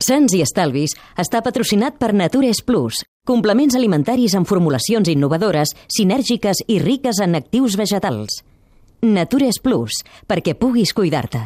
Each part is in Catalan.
Sants i Estalvis està patrocinat per Natures Plus, complements alimentaris amb formulacions innovadores, sinèrgiques i riques en actius vegetals. Natures Plus, perquè puguis cuidar-te.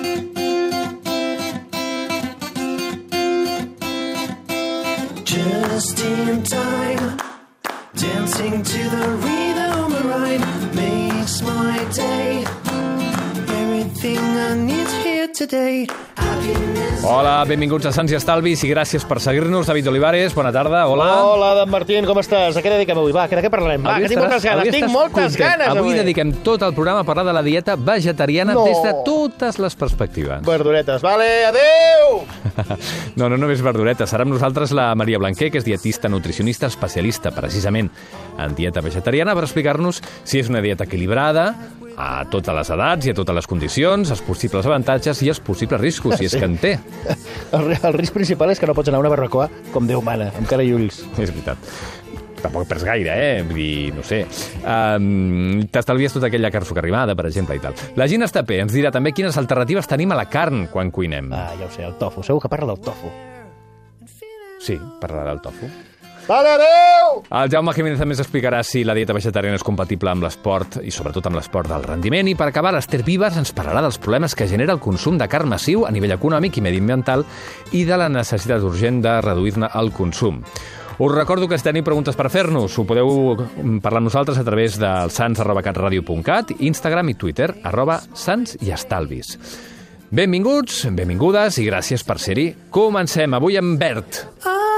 Just in time, dancing to the rhythm of rhyme makes my day. Everything I need here today. Hola, benvinguts a Sants i Estalvis i gràcies per seguir-nos. David Olivares, bona tarda, hola. Hola, Dan Martín, com estàs? A què dediquem avui? Va, de què parlarem? Va, que tinc moltes ganes avui. Avui dediquem tot el programa a parlar de la dieta vegetariana des de totes les perspectives. Verduretes, vale, adeu! No només verduretes. Serà amb nosaltres la Maria Blanquer, que és dietista nutricionista especialista precisament en dieta vegetariana, per explicar-nos si és una dieta equilibrada a totes les edats i a totes les condicions, els possibles avantatges i els possibles riscos, si és que en té. El risc principal és que no pots anar a una barbacoa com Déu mana, amb cara i ulls. És veritat. Tampoc perds gaire, Vull dir, no sé. T'estalvies tota aquella carn sucarrimada, per exemple, i tal. La Gina Estapé ens dirà també quines alternatives tenim a la carn quan cuinem. Ja ho sé, el tofu. Segur que parla del tofu. Sí, parlarà del tofu. Vale, adeu! El Jaume Jiménez també ens explicarà si la dieta vegetariana és compatible amb l'esport i sobretot amb l'esport del rendiment. I per acabar, l'Ester Vives ens parlarà dels problemes que genera el consum de carn massiu a nivell econòmic i mediambiental i de la necessitat urgent de reduir-ne el consum. Us recordo que si teniu preguntes per fer-nos, ho podeu parlar amb nosaltres a través del sans@catradio.cat, Instagram i Twitter, @sansiestalvis. Benvinguts, benvingudes i gràcies per ser-hi. Comencem avui amb Bert.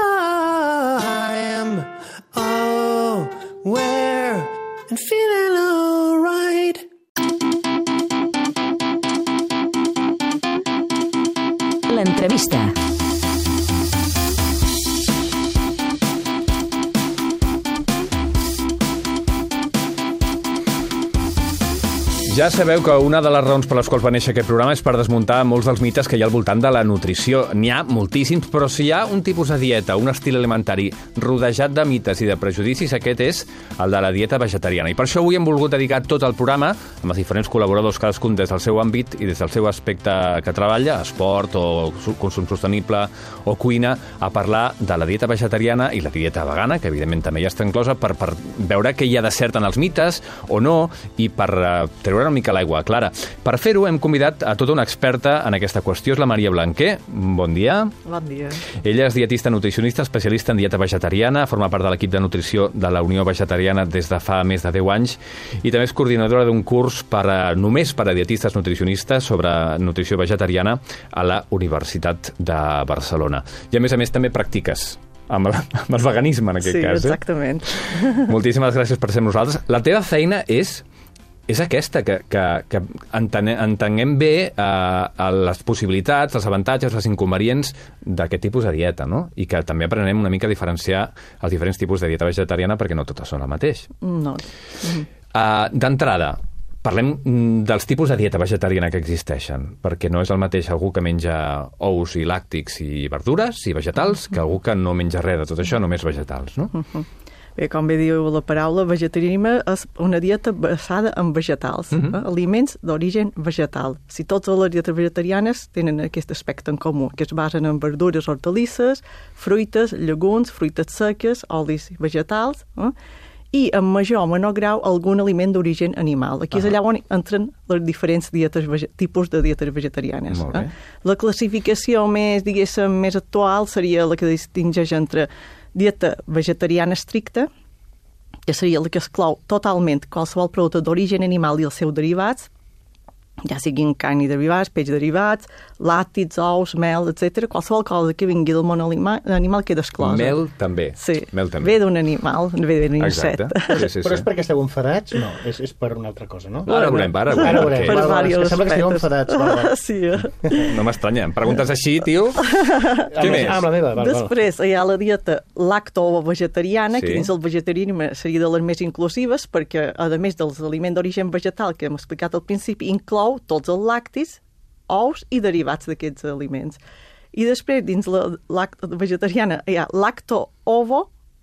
Where and feeling alright. L'entrevista. Ja sabeu que una de les raons per les quals va néixer aquest programa és per desmuntar molts dels mites que hi ha al voltant de la nutrició. N'hi ha moltíssims, però si hi ha un tipus de dieta, un estil alimentari rodejat de mites i de prejudicis, aquest és el de la dieta vegetariana. I per això avui hem volgut dedicar tot el programa amb els diferents col·laboradors, cadascun des del seu àmbit i des del seu aspecte que treballa, esport o consum sostenible o cuina, a parlar de la dieta vegetariana i la dieta vegana, que evidentment també ja està inclosa, per veure què hi ha de cert en els mites o no i per treure una mica l'aigua clara. Per fer-ho hem convidat a tota una experta en aquesta qüestió, és la Maria Blanquer. Bon dia. Bon dia. Ella és dietista nutricionista, especialista en dieta vegetariana, forma part de l'equip de nutrició de la Unió Vegetariana des de fa més de 10 anys i també és coordinadora d'un curs només per a dietistes nutricionistes sobre nutrició vegetariana a la Universitat de Barcelona. I a més també practiques amb el veganisme, en aquest cas. Sí, exactament. Moltíssimes gràcies per ser amb nosaltres. La teva feina és aquesta, que entenguem bé les possibilitats, els avantatges, els inconvenients d'aquest tipus de dieta, no? I que també aprenem una mica a diferenciar els diferents tipus de dieta vegetariana perquè no totes són el mateix. No. D'entrada, parlem dels tipus de dieta vegetariana que existeixen, perquè no és el mateix algú que menja ous i làctics i verdures i vegetals que algú que no menja res de tot això, només vegetals, no? Bé, com bé diu la paraula, vegetarianisme és una dieta basada en vegetals, aliments d'origen vegetal. Si totes les dietes vegetarianes tenen aquest aspecte en comú, que es basen en verdures, hortalisses, fruites, llegums, fruites seques, olis vegetals, i en major o menor grau algun aliment d'origen animal. Aquí és allà on entren les diferents tipus de dietes vegetarianes. La classificació més, diguéssim, més actual seria la que distingeix entre dieta vegetariana estricta, que seria la que exclou totalment qualsevol producte d'origen animal i els seus derivats, ja siguin carn i derivats, peix derivats, làctics, ous, mel, etc. Qualsevol cosa que vingui del món animal queda exclosa. Mel també. Sí, mel també. Ve d'un animal, ve d'un insecte. Sí. Però és perquè esteu enfadats? No, és per una altra cosa, no? Ara veurem. Per diversos sembla que esteu enfadats. Sí. No m'estranya. Em preguntes així, tio? Què més? Amb la meva. Després hi ha la dieta lacto-vegetariana, que dins el vegetarianisme seria de les més inclusives, perquè, a més dels aliments d'origen vegetal que hem explicat al principi, inclou tots els làctics, ous i derivats d'aquests aliments. I després, dins la vegetariana, hi ha lacto-ovo,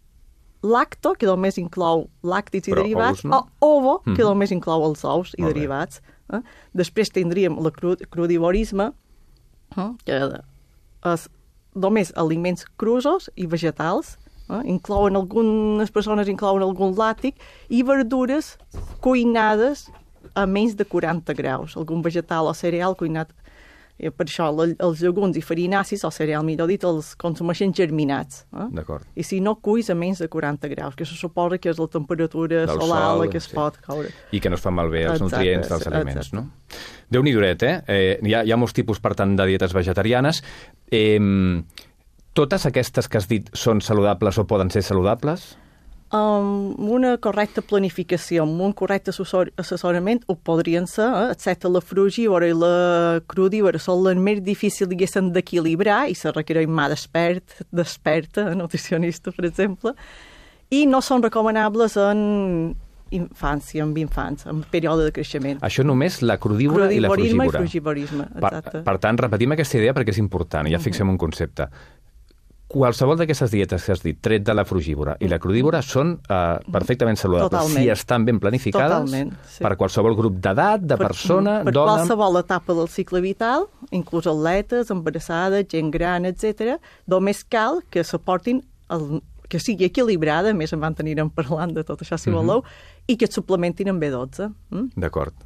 lacto, que només inclou làctics i derivats, o ovo, que només inclou els ous i derivats. Després tindríem el crudivorisme, que és només aliments crusos i vegetals, algunes persones inclouen algun làctic, i verdures cuinades a menys de 40 graus. Algun vegetal o cereal cuinat. Per això els llegums i farinàcies, o cereal millor dit, els consumeixen germinats. D'acord. I si no cuis a menys de 40 graus, que se suposa que és la temperatura solar a la que es pot coure. I que no es fan malbé els nutrients dels aliments, no? Déu-n'hi duret, Hi ha molts tipus, per tant, de dietes vegetarianes. Totes aquestes que has dit són saludables o poden ser saludables? Amb una correcta planificació, amb un correcte assessorament, ho podrien ser, excepte la frugívora i la crudívora, són les més difícils, diguéssim, d'equilibrar, i se requereix mà d'experta, nutricionista, per exemple, i no són recomanables en infància, amb infants, en període de creixement. Això només la crudívora i la frugívora. I frugivorisme, exacte. Per tant, repetim aquesta idea perquè és important, ja fixem un concepte. Qualsevol d'aquestes dietes que has dit, tret de la frugívora i la crudívora, són perfectament saludables. Si estan ben planificades, per qualsevol grup d'edat, de persona, per dona... Per qualsevol etapa del cicle vital, inclús atletes, embarassades, gent gran, etc. Només cal que s'aportin que sigui equilibrada, a més en anirem parlant de tot això si voleu, i que et suplementin amb B12. D'acord.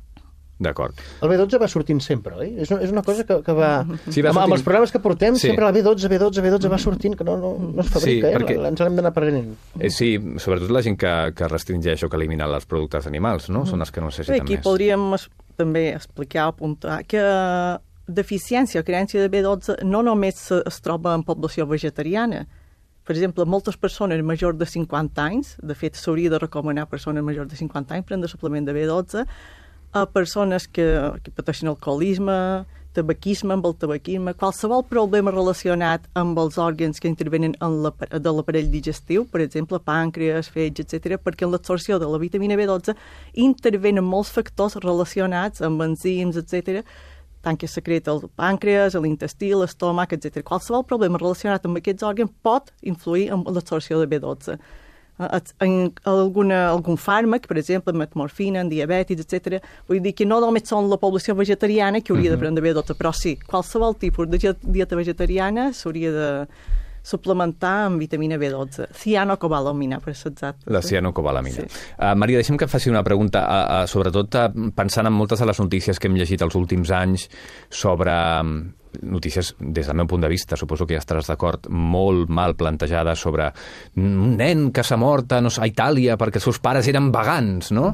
El B12 va sortint sempre, oi? És una cosa que va... Sí, va sortint... Amb els programes que portem, sempre la B12 va sortint, que no es fabrica, perquè... ens l'hem d'anar prenent. Sí, sobretot la gent que restringeix o que elimina els productes animals, no? Són els que no necessiten més. Aquí podríem també explicar, apuntar, que deficiència o carència de B12 no només es troba en població vegetariana. Per exemple, moltes persones majors de 50 anys, de fet s'hauria de recomanar a persones majors de 50 anys prendre suplement de B12, a persones que pateixen alcoholisme, tabaquisme, amb el tabaquisme, qualsevol problema relacionat amb els òrgans que intervenen de l'aparell digestiu, per exemple, pàncreas, fetge, etc., perquè en l'absorció de la vitamina B12 intervenen molts factors relacionats amb enzims, etc., tant que secreta el pàncreas, l'intestí, l'estómac, etc. Qualsevol problema relacionat amb aquests òrgans pot influir en l'absorció de B12. En algun fàrmac, per exemple, metmorfina, en diabètics, etc. Vull dir que no només són la població vegetariana que hauria de prendre B12, però sí, qualsevol tipus de dieta vegetariana s'hauria de suplementar amb vitamina B12. Cianocobalamina, per ser exacte. La cianocobalamina. Sí. Maria, deixa'm que faci una pregunta, sobretot pensant en moltes de les notícies que hem llegit els últims anys sobre notícies, des del meu punt de vista, suposo que ja estaràs d'acord, molt mal plantejades sobre un nen que s'ha mort a Itàlia perquè els seus pares eren vegans, no?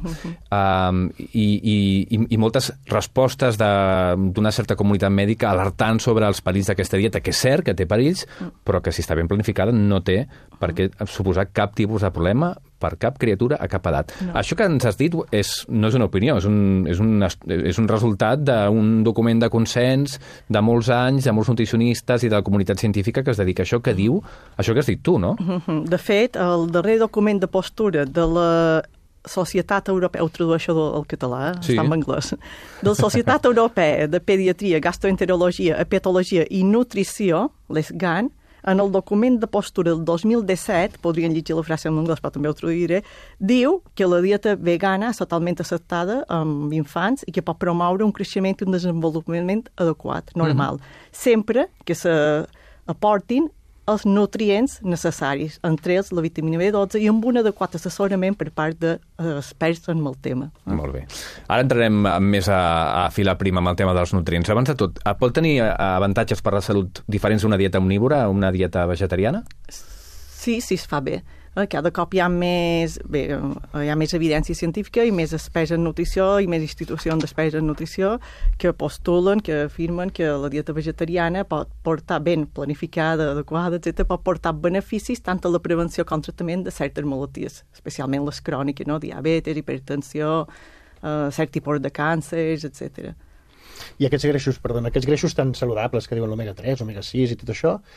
I moltes respostes d'una certa comunitat mèdica alertant sobre els perills d'aquesta dieta, que és cert que té perills, però que si està ben planificada no té per què suposar cap tipus de problema per cap criatura a cap edat. No. Això que ens has dit no és una opinió, és un resultat d'un document de consens de molts anys, de molts nutricionistes i de la comunitat científica que es dedica a això, que diu això que has dit tu, no? De fet, el darrer document de postura de la Societat Europea, ho tradueixo al català, està en anglès, de la Societat Europea de Pediatria, Gastroenterologia, Hepatologia i Nutrició, l'ESGAN, en el document de postura del 2017, podrien llegir la frase en anglès, però també ho traduiré, diu que la dieta vegana és totalment acceptada amb infants i que pot promoure un creixement i un desenvolupament adequat, normal, sempre que s'aportin els nutrients necessaris, entre ells la vitamina B12 i amb un adequat assessorament per part d'experts en el tema. Molt bé. Ara entrarem més a filar prima amb el tema dels nutrients. Abans de tot, pot tenir avantatges per la salut diferents d'una dieta omnívora a una dieta vegetariana? Sí, es fa bé. Cada cop hi ha més evidència científica i més experts en nutrició i més institucions d'experts en nutrició que postulen, que afirmen que la dieta vegetariana pot portar ben planificada, adequada, etc., pot portar beneficis tant a la prevenció com al tractament de certes malalties, especialment les cròniques, no? Diabetes, hipertensió, cert tipus de càncers, etc. I aquests greixos tan saludables que diuen l'omega 3, omega 6 i tot això,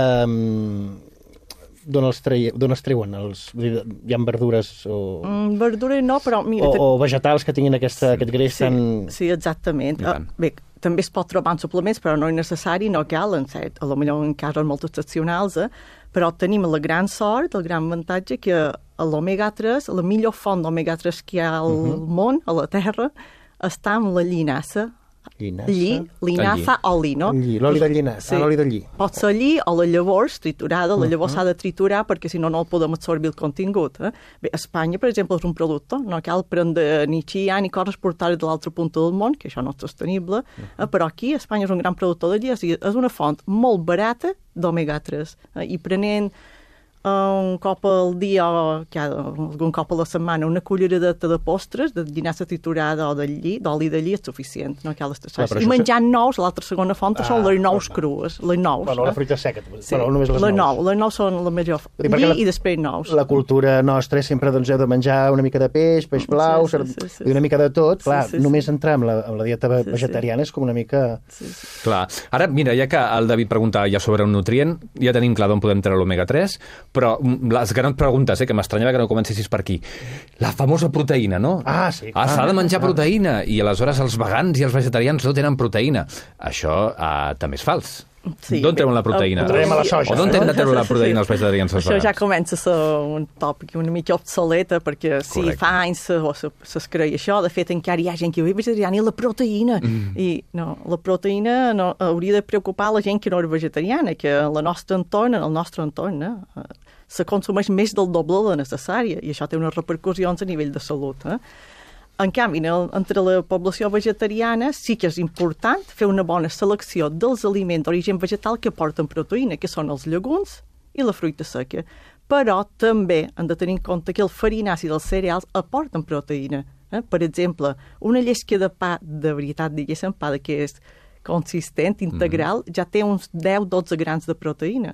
d'on els treuen? Hi ha verdures o... Verdures no, però... O vegetals que tinguin aquest greix tan... Sí, exactament. Bé, també es pot trobar en suplements, però no és necessari, no cal, a lo millor en casos molt excepcionals, però tenim la gran sort, el gran avantatge que l'omega 3, la millor font d'omega 3 que hi ha al món, a la Terra, està en la llinassa Llinassa o lli, no? L'oli de llinassa, l'oli de lli. Pot ser lli o la llavors triturada, la llavors s'ha de triturar perquè si no, no el podem absorbir el contingut. Bé, a Espanya, per exemple, és un producte, no cal prendre ni chia ni coses portar de l'altra punta del món, que això no és sostenible, però aquí a Espanya és un gran productor de lli, és una font molt barata d'omega-3, i prenent un cop al dia o algun cop a la setmana una culleradeta de postres de llinassa triturada o d'oli de lli és suficient, no cal estressar. I menjant nous, l'altra segona font són les nous crues, les nous. Bueno, la fruita seca, però només les nous. Les nous són la major. Lli i després nous. La cultura nostra sempre doncs, heu de menjar una mica de peix blau, i una mica de tot. Clar, només entrar en la dieta vegetariana és com una mica... Clar. Ara, mira, ja que el David preguntava ja sobre un nutrient, ja tenim clar d'on podem treure l'omega-3, però les grans preguntes, que m'estranyava que no comencessis per aquí. La famosa proteïna, no? Ah, sí. S'ha de menjar proteïna, i aleshores els vegans i els vegetarians no tenen proteïna. Això també és fals. Sí, d'on treuen la proteïna? O d'on tenen de treure la proteïna els vegetarians? Això ja comença a ser un tòpic una mica obsoleta, perquè sí, fa anys es creia això. De fet, encara hi ha gent que diu vegetariana i la proteïna. I no, la proteïna no, hauria de preocupar la gent que no és vegetariana, que en el nostre entorn se consumeix més del doble de la necessària, i això té unes repercussions a nivell de salut. En canvi, entre la població vegetariana sí que és important fer una bona selecció dels aliments d'origen vegetal que porten proteïna, que són els llegums i la fruita seca. Però també hem de tenir en compte que el farinàcid i els cereals aporten proteïna. Per exemple, una llesca de pa de veritat, diguéssim, pa que és consistent, integral, ja té uns 10-12 grams de proteïna.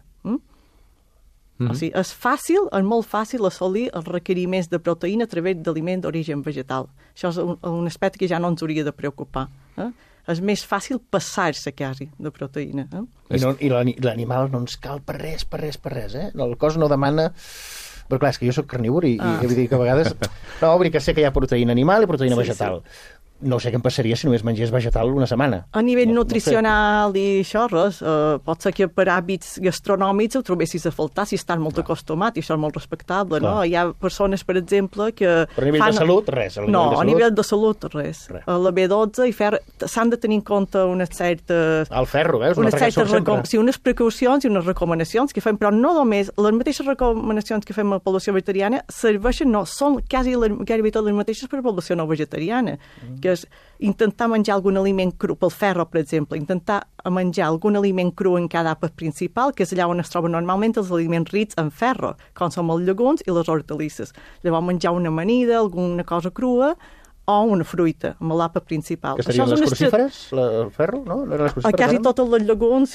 O sigui, és molt fàcil assolir els requeriments de proteïna a través d'aliments d'origen vegetal. Això és un aspecte que ja no ens hauria de preocupar. És més fàcil passar-se quasi de proteïna. I l'animal no ens cal per res. El cos no demana... Però clar, és que jo soc carnívor i vull dir que a vegades... No, vull dir que sé que hi ha proteïna animal i proteïna vegetal. No sé què em passaria si només mengés vegetal una setmana. A nivell nutricional i això, res, pot ser que per hàbits gastronòmics ho trobessis a faltar si estàs molt acostumat, i això és molt respectable, no? Hi ha persones, per exemple, que... Però a nivell de salut, res. No, a nivell de salut, res. La B12 i ferro s'han de tenir en compte unes certes... El ferro, veus? Sí, unes precaucions i unes recomanacions que fem, però no només les mateixes recomanacions que fem a la població vegetariana serveixen, no, són gairebé totes les mateixes per a la població no vegetariana, que és intentar menjar algun aliment cru, pel ferro, per exemple, intentar menjar algun aliment cru en cada àpat principal, que és allà on es troben normalment els aliments rics en ferro, com són els llegums i les hortalisses. Llavors menjar una amanida, alguna cosa crua, o una fruita, amb l'àpat principal. Que serien les crucíferes, el ferro, no? A quasi totes les llegums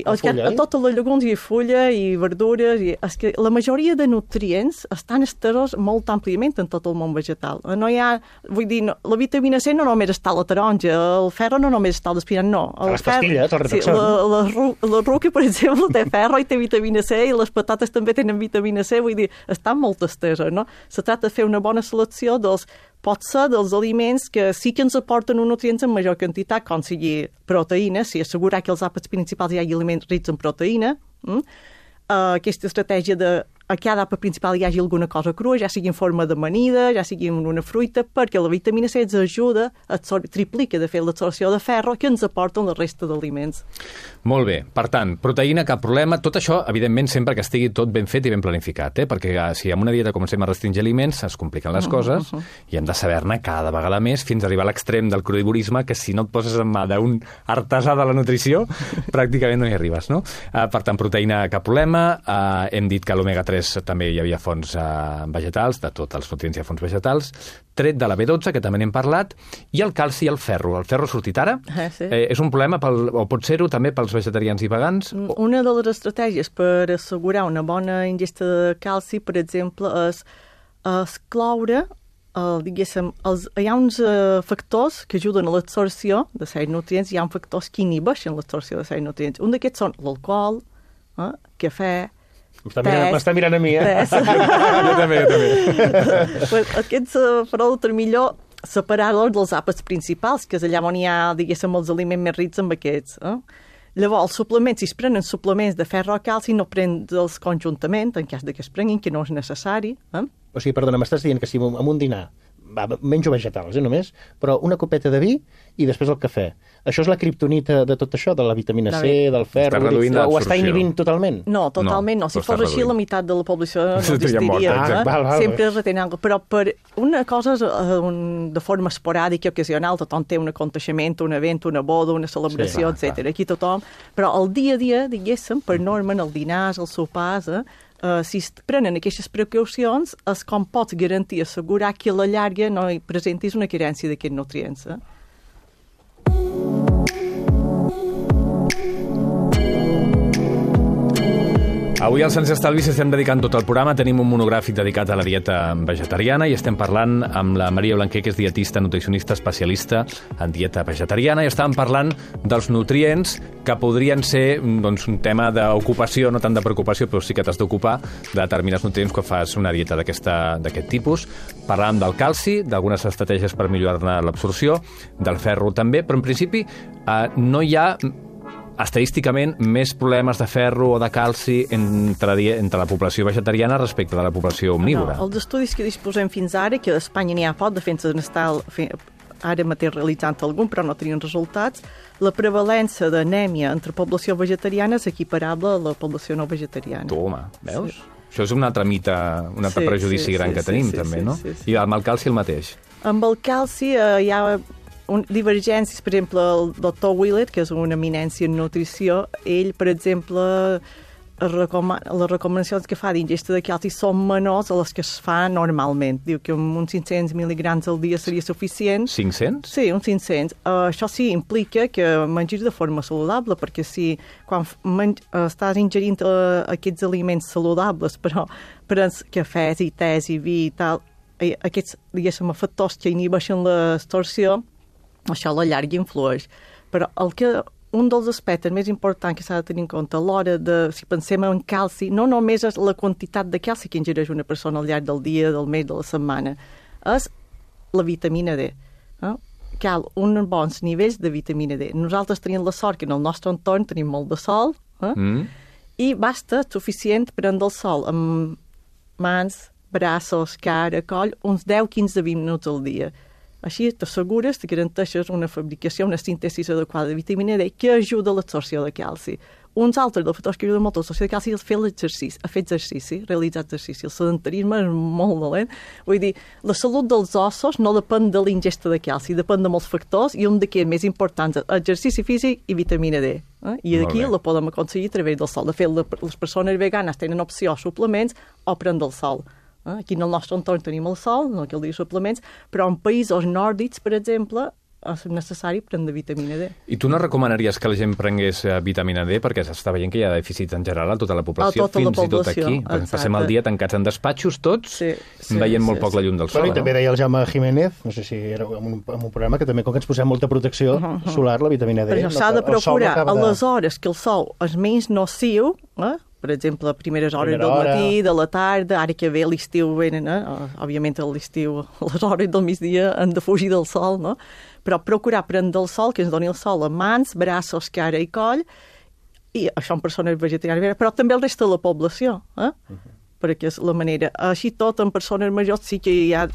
i fulla i verdures. És que la majoria de nutrients estan estesos molt àmpliament en tot el món vegetal. No hi ha, vull dir, la vitamina C no només està a la taronja, el ferro no només està al espinat, no. A les pastilles, el Retroxon. La ruca, per exemple, té ferro i té vitamina C, i les patates també tenen vitamina C, vull dir, estan molt esteses, no? Se tracta de fer una bona selecció pot ser dels aliments que sí que ens aporten un nutrients en major quantitat, com sigui proteïna, si assegurar que als àpats principals hi hagi aliments rics en proteïna. Aquesta estratègia de a cada àpat principal hi hagi alguna cosa crua, ja sigui en forma d'amanida, ja sigui en una fruita, perquè la vitamina C ens ajuda, triplica de fet l'absorció de ferro que ens aporten la resta d'aliments. Molt bé, per tant, proteïna, cap problema. Tot això, evidentment, sempre que estigui tot ben fet i ben planificat, perquè si amb una dieta comencem a restringir aliments, es compliquen les coses i hem de saber-ne cada vegada més fins a arribar a l'extrem del crudivorisme, que si no et poses en mà d'un artesà de la nutrició, pràcticament no hi arribes, no? Per tant, proteïna, cap problema. Hem dit que l'omega-3 també hi havia fonts vegetals, de tots els nutrients hi ha fonts vegetals, tret de la B12, que també n'hem parlat, i el calci i el ferro. El ferro ha sortit ara? Sí. És un problema, o pot ser-ho també pels vegetarians i vegans? Una de les estratègies per assegurar una bona ingesta de calci, per exemple, és excloure, diguéssim, hi ha uns factors que ajuden a l'absorció de certs nutrients, hi ha factors que inhibeixen l'absorció de certs nutrients. Un d'aquests són l'alcohol, cafè, M'està mirant a mi, Jo també. Aquests productes millor separar-los dels àpats principals, que és allà on hi ha, diguéssim, els aliments més rics amb aquests. Llavors, els suplements, si es prenen suplements de ferro o calci, no prenen-los conjuntament, en cas que es prenguin, que no és necessari. O sigui, perdona, m'estàs dient que si en un dinar menjo vegetals, només, però una copeta de vi i després el cafè. Això és la kriptonita de tot això, de la vitamina C, del ferro... Ho està inhibint totalment? No, totalment no. Si fos així, la meitat de la població no existiria. Sempre retenen alguna cosa. Però per una cosa de forma esporàdica, ocasional, tothom té un aconteixement, un event, una boda, una celebració, etc. Aquí tothom... Però el dia a dia, diguéssim, per norma, en el dinars, els sopars, si es prenen aquestes precaucions, és com pots garantir, assegurar que a la llarga no hi presentis una carència d'aquests nutrients. Avui als Sants Estalvis estem dedicant tot el programa. Tenim un monogràfic dedicat a la dieta vegetariana i estem parlant amb la Maria Blanquer, que és dietista, nutricionista, especialista en dieta vegetariana, i estàvem parlant dels nutrients que podrien ser doncs, un tema d'ocupació, no tant de preocupació, però sí que t'has d'ocupar de determinats nutrients quan fas una dieta d'aquest tipus. Parlàvem del calci, d'algunes estratègies per millorar-ne l'absorció, del ferro també, però en principi no hi ha estadísticament més problemes de ferro o de calci entre la població vegetariana respecte de la població omnívora. No, els estudis que disposem fins ara, que a Espanya n'hi ha poc, defensa n'està ara mateix realitzant algun, però no tenien resultats, la prevalença d'anèmia entre població vegetariana és equiparable a la població no vegetariana. Toma, veus? Sí. Això és un altre mite, un altre prejudici gran que tenim, també, no? I amb el calci el mateix? Amb el calci hi ha divergències, per exemple, el doctor Willett, que és una eminència en nutrició, ell, per exemple, les recomanacions que fa d'ingesta de calci són menors a les que es fa normalment. Diu que amb uns 500 mil·ligrams al dia seria suficient. 500? Sí, uns 500. Això sí implica que mengis de forma saludable, perquè si quan estàs ingerint aquests aliments saludables, però cafès i tés i vi i tal, aquests, diguéssim, factors que inhibeixen l'absorció, això a la llarga influeix. Però un dels aspectes més importants que s'ha de tenir en compte a l'hora de, si pensem en calci, no només és la quantitat de calci que ingereix una persona al llarg del dia, del mes, de la setmana, és la vitamina D. Cal uns bons nivells de vitamina D. Nosaltres tenim la sort que en el nostre entorn tenim molt de sol, i basta suficient prendre el sol amb mans, braços, cara, coll, uns 10-15 minuts al dia. Així t'assegures, te garanteixes una fabricació, una síntesi adequada de vitamina D que ajuda a l'absorció de calci. Uns altres dels factors que ajuden molt a l'absorció de calci és fer exercici, realitzar exercici. El sedentarisme és molt dolent. Vull dir, la salut dels ossos no depèn de l'ingesta de calci, depèn de molts factors, i un d'aquests més importants és exercici físic i vitamina D. I aquí la podem aconseguir a través del sol. De fet, les persones veganes tenen opció a suplements o prendre el sol. Aquí en el nostre entorn tenim el sol, no cal dir suplements, però en països nòrdics, per exemple, és necessari prendre vitamina D. I tu no recomanaries que la gent prengués vitamina D perquè s'està veient que hi ha dèficits en general a tota la població, fins i tot aquí. Passem el dia tancats en despatxos tots, veient molt poc la llum del sol. I també deia el Jaume Jiménez, no sé si era en un programa, que també com que ens posem molta protecció solar, la vitamina D... Però s'ha de procurar a les hores que el sol és menys nociu, per exemple, a primeres hores del matí, de la tarda, ara que ve l'estiu, òbviament a l'estiu, a les hores del migdia han de fugir del sol, no? Però procurar prendre el sol, que ens doni el sol a mans, braços, cara i coll, i això en persones vegetarianes, però també el resta de la població, perquè és la manera. Així tot, en persones majors sí que hi ha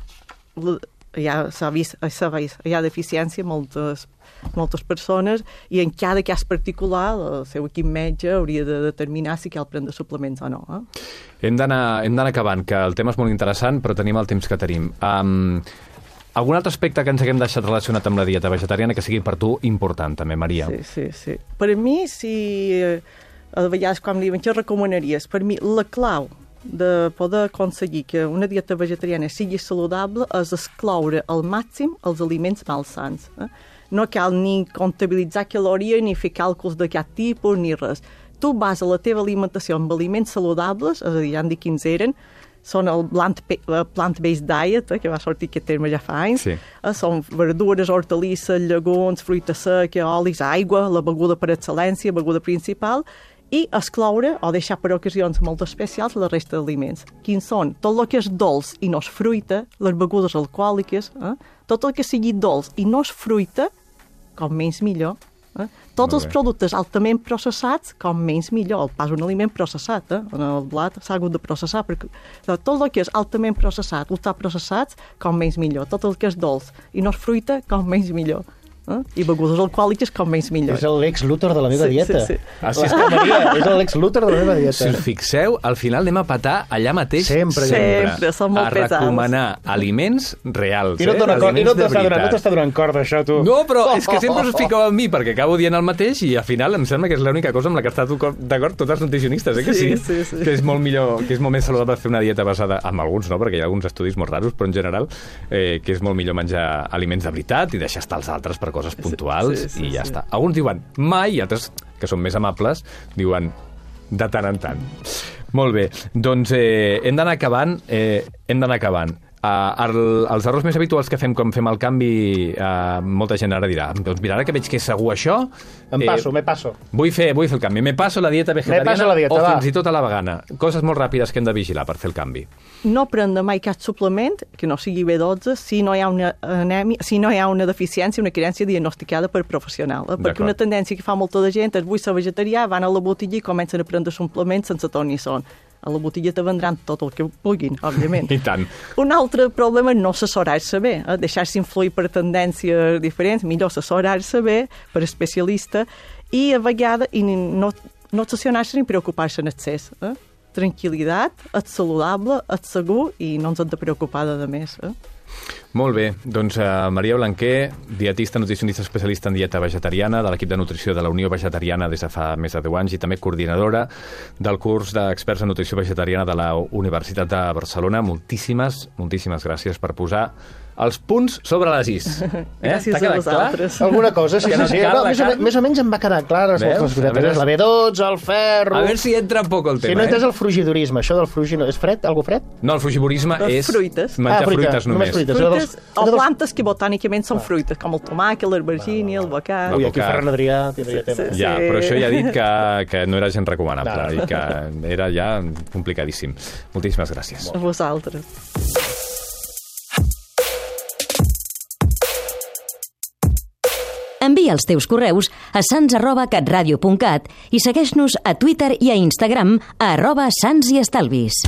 deficiència moltes persones, i en cada cas particular el seu equip metge hauria de determinar si cal prendre suplements o no. Hem d'anar acabant, que el tema és molt interessant, però tenim el temps que tenim. Algun altre aspecte que ens haguem deixat relacionat amb la dieta vegetariana que sigui per tu important, també, Maria? Sí. Per mi, a vegades quan em diuen què recomanaries, per mi la clau de poder aconseguir que una dieta vegetariana sigui saludable és excloure al màxim els aliments malsans. No cal ni comptabilitzar calories, ni fer càlculs de cap tipus, ni res. Tu vas a la teva alimentació amb aliments saludables, és a dir, ja han dit quins eren, són el plant-based diet, que va sortir aquest terme ja fa anys. Són verdures, hortalisses, llegums, fruita seca, olis, aigua, la beguda per excel·lència, beguda principal, i excloure o deixar per ocasions molt especials la resta d'aliments. Quins són? Tot el que és dolç i no és fruita, les begudes alcohòliques, tot el que sigui dolç i no és fruita, com menys millor, Tots els productes altament processats, com menys millor, pas un aliment processat, en el blat s'ha hagut de processar, perquè tot el que és altament processat, ultraprocessats, com menys millor, tot el que és dolç i no és fruita, com menys millor. I begudes alcohòliques com menys millor. És Lex Luthor de la meva dieta. Sí. Maria, és Lex Luthor de la meva dieta. Si us fixeu, al final anem a patar allà mateix Sempre, som molt pesats. A recomanar aliments reals. I no t'està donant corda, això, tu. No, però és que sempre us fiqueu amb mi, perquè acabo dient el mateix i al final em sembla que és l'única cosa amb la que està d'acord tots els nutricionistes, que sí? Que és molt millor, que és molt més saludable fer una dieta basada, amb alguns no, perquè hi ha alguns estudis molt raros, però en general que és molt millor menjar aliments de veritat i deixar estar els altres per coses puntuals i ja està. Alguns diuen mai i altres, que són més amables, diuen de tant en tant. Molt bé, doncs hem d'anar acabant. Els errors més habituals que fem quan fem el canvi, molta gent ara dirà, doncs mira, ara que veig que és segur això... Me passo. Vull fer el canvi. Me passo la dieta vegetariana o fins i tot a la vegana. Coses molt ràpides que hem de vigilar per fer el canvi. No prendre mai cap suplement que no sigui B12 si no hi ha una anèmia, si no hi ha una deficiència, una carència diagnosticada per professional. Perquè una tendència que fa molta de gent és vull ser vegetarià, van a la botilla i comencen a prendre suplements sense ton ni son. A la botella te vendran tot el que vulguin, òbviament. I tant. Un altre problema és no assessorar-se bé, deixar-se influir per tendències diferents, millor assessorar-se bé per especialista i a vegades no obsessionar-se ni preocupar-se en excés. Tranquil·litat, ets saludable, ets segur i no ens hem de preocupar de més. Molt bé, doncs Maria Blanquer, dietista, nutricionista especialista en dieta vegetariana de l'equip de nutrició de la Unió Vegetariana des de fa més de 10 anys i també coordinadora del curs d'experts en nutrició vegetariana de la Universitat de Barcelona. Moltíssimes gràcies per posar els punts sobre les is. Gràcies a vosaltres. Alguna cosa, sí. Més o menys em va quedar clar. La B12, el ferro... A veure si entra poc el tema. Si no entès el frugidorisme, això del frugi... És fred? Algo fred? No, el frugivorisme és menjar fruites només. Fruites o plantes que botànicament són fruites, com el tomàquet, l'albergínia, el bocà... Ui, aquí Ferran Adrià tindria tema. Ja, però això ja ha dit que no era gens recomanable i que era ja complicadíssim. Moltíssimes gràcies. A vosaltres. Envia els teus correus a sans@catradio.cat i segueix-nos a Twitter i a Instagram a @sansiestalvis.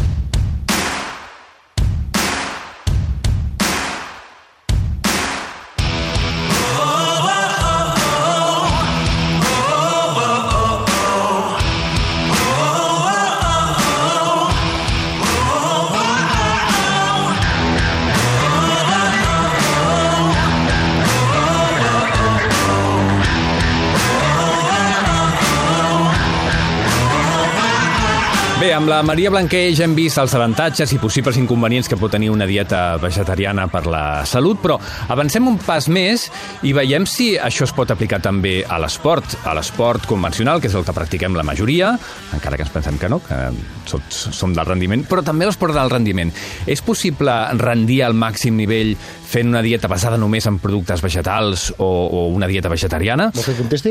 Bé, amb la Maria Blanquer ja hem vist els avantatges i possibles inconvenients que pot tenir una dieta vegetariana per la salut, però avancem un pas més i veiem si això es pot aplicar també a l'esport convencional, que és el que practiquem la majoria, encara que ens pensem que no, que som del rendiment, però també l'esport del rendiment. És possible rendir al màxim nivell fent una dieta basada només en productes vegetals o una dieta vegetariana? Vols que contesti?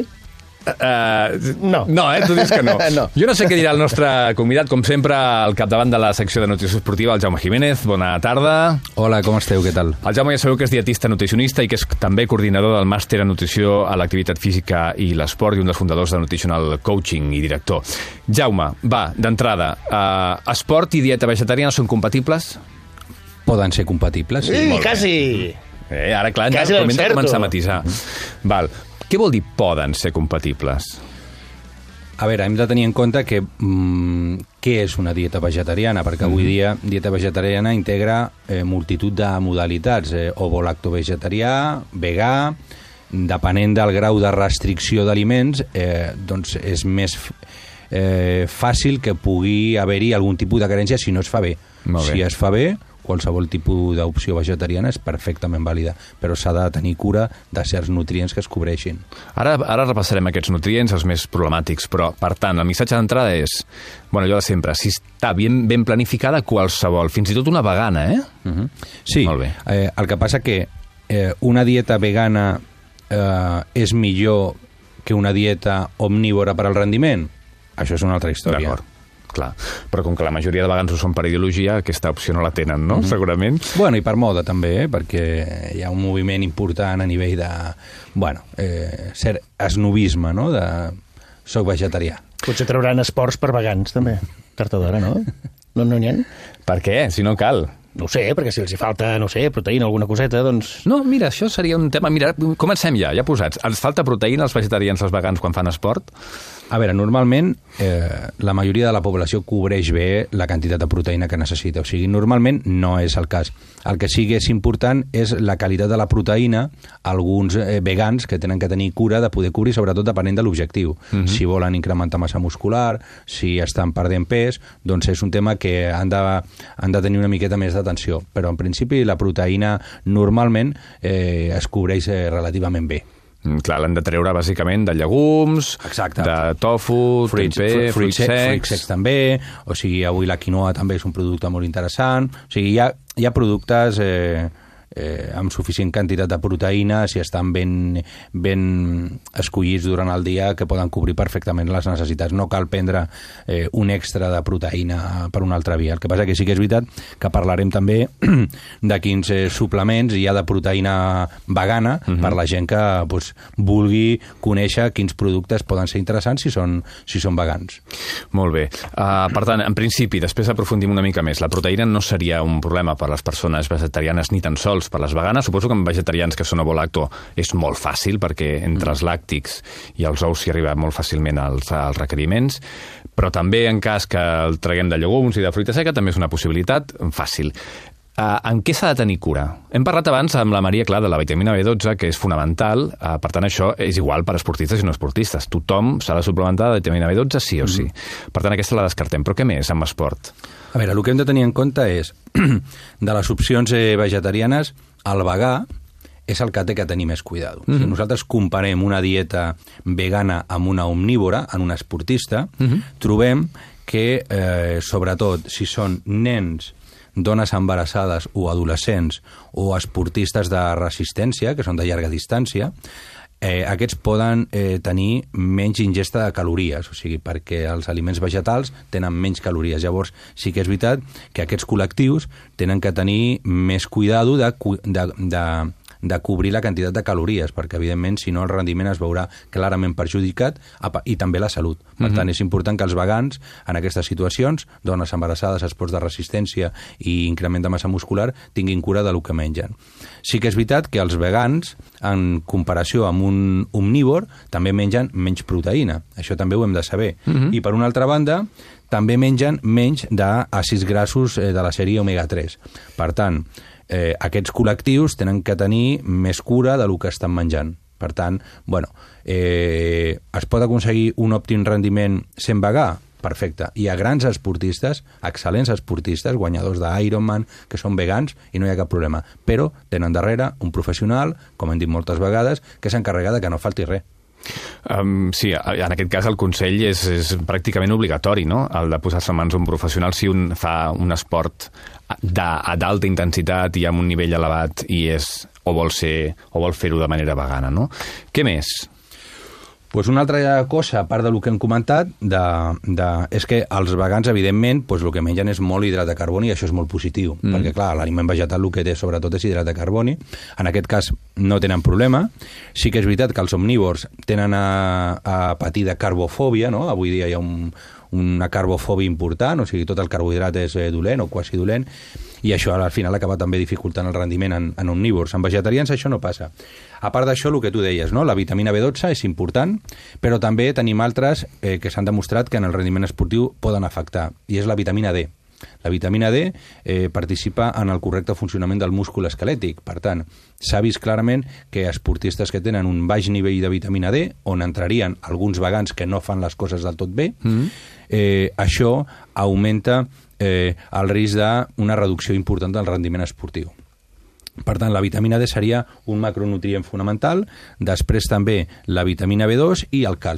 No, tu dius que no. No. Jo no sé què dirà el nostre convidat, com sempre, al capdavant de la secció de nutrició esportiva, el Jaume Jiménez. Bona tarda. Hola, com esteu? Què tal? El Jaume ja sabeu que és dietista nutricionista i que és també coordinador del màster en nutrició a l'activitat física i l'esport i un dels fundadors de Nutritional Coaching i director. Jaume, va, d'entrada, esport i dieta vegetariana són compatibles? Poden ser compatibles, sí. Sí, quasi! Ara, clar, hem de començar a matisar. Val. Què vol dir poden ser compatibles? A veure, hem de tenir en compte que què és una dieta vegetariana, perquè avui dia dieta vegetariana integra multitud de modalitats, ovo-lacto-vegetarià, vegà, depenent del grau de restricció d'aliments, doncs és més fàcil que pugui haver-hi algun tipus de carència si no es fa bé. Si es fa bé, qualsevol tipus d'opció vegetariana és perfectament vàlida, però s'ha de tenir cura de certs nutrients que es cobreixin. Ara repassarem aquests nutrients, els més problemàtics, però, per tant, el missatge d'entrada és, bueno, allò de sempre, si està ben planificada qualsevol, fins i tot una vegana, Sí, molt bé. El que passa que una dieta vegana és millor que una dieta omnívora per al rendiment? Això és una altra història. D'acord. Clar, però com que la majoria de vegans ho són per ideologia, aquesta opció no la tenen, no? Segurament. Bueno, i per moda també, perquè hi ha un moviment important a nivell de, cert esnovisme, no?, de soc vegetarià. Potser trauran esports per vegans, també. Tard o d'hora, no? No n'hi ha? Per què? Si no cal. No ho sé, perquè si els hi falta, no sé, proteïna, alguna coseta, doncs... No, mira, això seria un tema... Mira, comencem ja posats. Els falta proteïna als vegetarians, als vegans, quan fan esport? A veure, normalment la majoria de la població cobreix bé la quantitat de proteïna que necessita. O sigui, normalment no és el cas. El que sí que és important és la qualitat de la proteïna. Alguns vegans que tenen que tenir cura de poder cobrir, sobretot depenent de l'objectiu. Si volen incrementar massa muscular, si estan perdent pes, doncs és un tema que han de tenir una miqueta més d'atenció. Però en principi la proteïna normalment es cobreix relativament bé. Clar, l'han de treure bàsicament de llegums, exacte, de tofu, tempeh, fruits secs també, o sigui, avui la quinoa també és un producte molt interessant, o sigui, hi ha productes amb suficient quantitat de proteïna, si estan ben escollits durant el dia, que poden cobrir perfectament les necessitats. No cal prendre un extra de proteïna per una altra via. El que passa que sí que és veritat que parlarem també de quins suplements hi ha de proteïna vegana per la gent que vulgui conèixer quins productes poden ser interessants si són vegans. Molt bé. Per tant, en principi, després aprofundim una mica més. La proteïna no seria un problema per les persones vegetarianes ni tan sols per les veganes. Suposo que amb vegetarians que són ovo-lacto és molt fàcil, perquè entre els làctics i els ous s'hi arriba molt fàcilment als requeriments, però també en cas que el traguem de llegums i de fruita seca també és una possibilitat fàcil. En què s'ha de tenir cura? Hem parlat abans amb la Maria, clar, de la vitamina B12, que és fonamental, per tant això és igual per esportistes i no esportistes. Tothom s'ha de suplementar de vitamina B12 sí o sí. Per tant, aquesta la descartem. Però què més amb esport? A veure, el que hem de tenir en compte és, de les opcions vegetarianes, el vegà és el que té que tenir més cuidado. Si nosaltres comparem una dieta vegana amb una omnívora, en un esportista, trobem que, sobretot, si són nens, dones embarassades o adolescents o esportistes de resistència, que són de llarga distància, aquests poden tenir menys ingesta de calories, o sigui, perquè els aliments vegetals tenen menys calories. Llavors, sí que és veritat que aquests col·lectius tenen que tenir més cuidado de cobrir la quantitat de calories, perquè, evidentment, si no, el rendiment es veurà clarament perjudicat i també la salut. Per tant, és important que els vegans, en aquestes situacions, dones embarassades, esports de resistència i increment de massa muscular, tinguin cura del que mengen. Sí que és veritat que els vegans, en comparació amb un omnívor, també mengen menys proteïna. Això també ho hem de saber. I, per una altra banda, també mengen menys d'àcids grassos de la sèrie omega-3. Per tant, aquests col·lectius tenen que tenir més cura del que estan menjant. Per tant, es pot aconseguir un òptim rendiment sent vegà? Perfecte. Hi ha grans esportistes, excel·lents esportistes, guanyadors d'Ironman, que són vegans i no hi ha cap problema. Però tenen darrere un professional, com hem dit moltes vegades, que s'encarrega de que no falti res. Sí, en aquest cas el consell és pràcticament obligatori, no?, el de posar-se en mans d'un professional si un fa un esport d'alta intensitat i amb un nivell elevat o vol fer-ho de manera vegana, no? Què més? Pues una altra cosa, a part del que hem comentat, és que els vegans, evidentment, el que mengen és molt hidrat de carboni, i això és molt positiu, perquè, clar, l'aliment vegetal el que té, sobretot, és hidrat de carboni. En aquest cas, no tenen problema. Sí que és veritat que els omnívors tenen a patir de carbofòbia, no? Avui dia hi ha una carbofòbia important, o sigui, tot el carbohidrat és dolent o quasi dolent, i això al final acaba també dificultant el rendiment en omnívors. En vegetarians això no passa. A part d'això, el que tu deies, no? La vitamina B12 és important, però també tenim altres que s'han demostrat que en el rendiment esportiu poden afectar, i és la vitamina D. La vitamina D participa en el correcte funcionament del múscul esquelètic. Per tant, s'ha vist clarament que esportistes que tenen un baix nivell de vitamina D, on entrarien alguns vegans que no fan les coses del tot bé, això augmenta el risc d'una reducció important del rendiment esportiu. Per tant, la vitamina D seria un macronutrient fonamental, després també la vitamina B2 i el calci.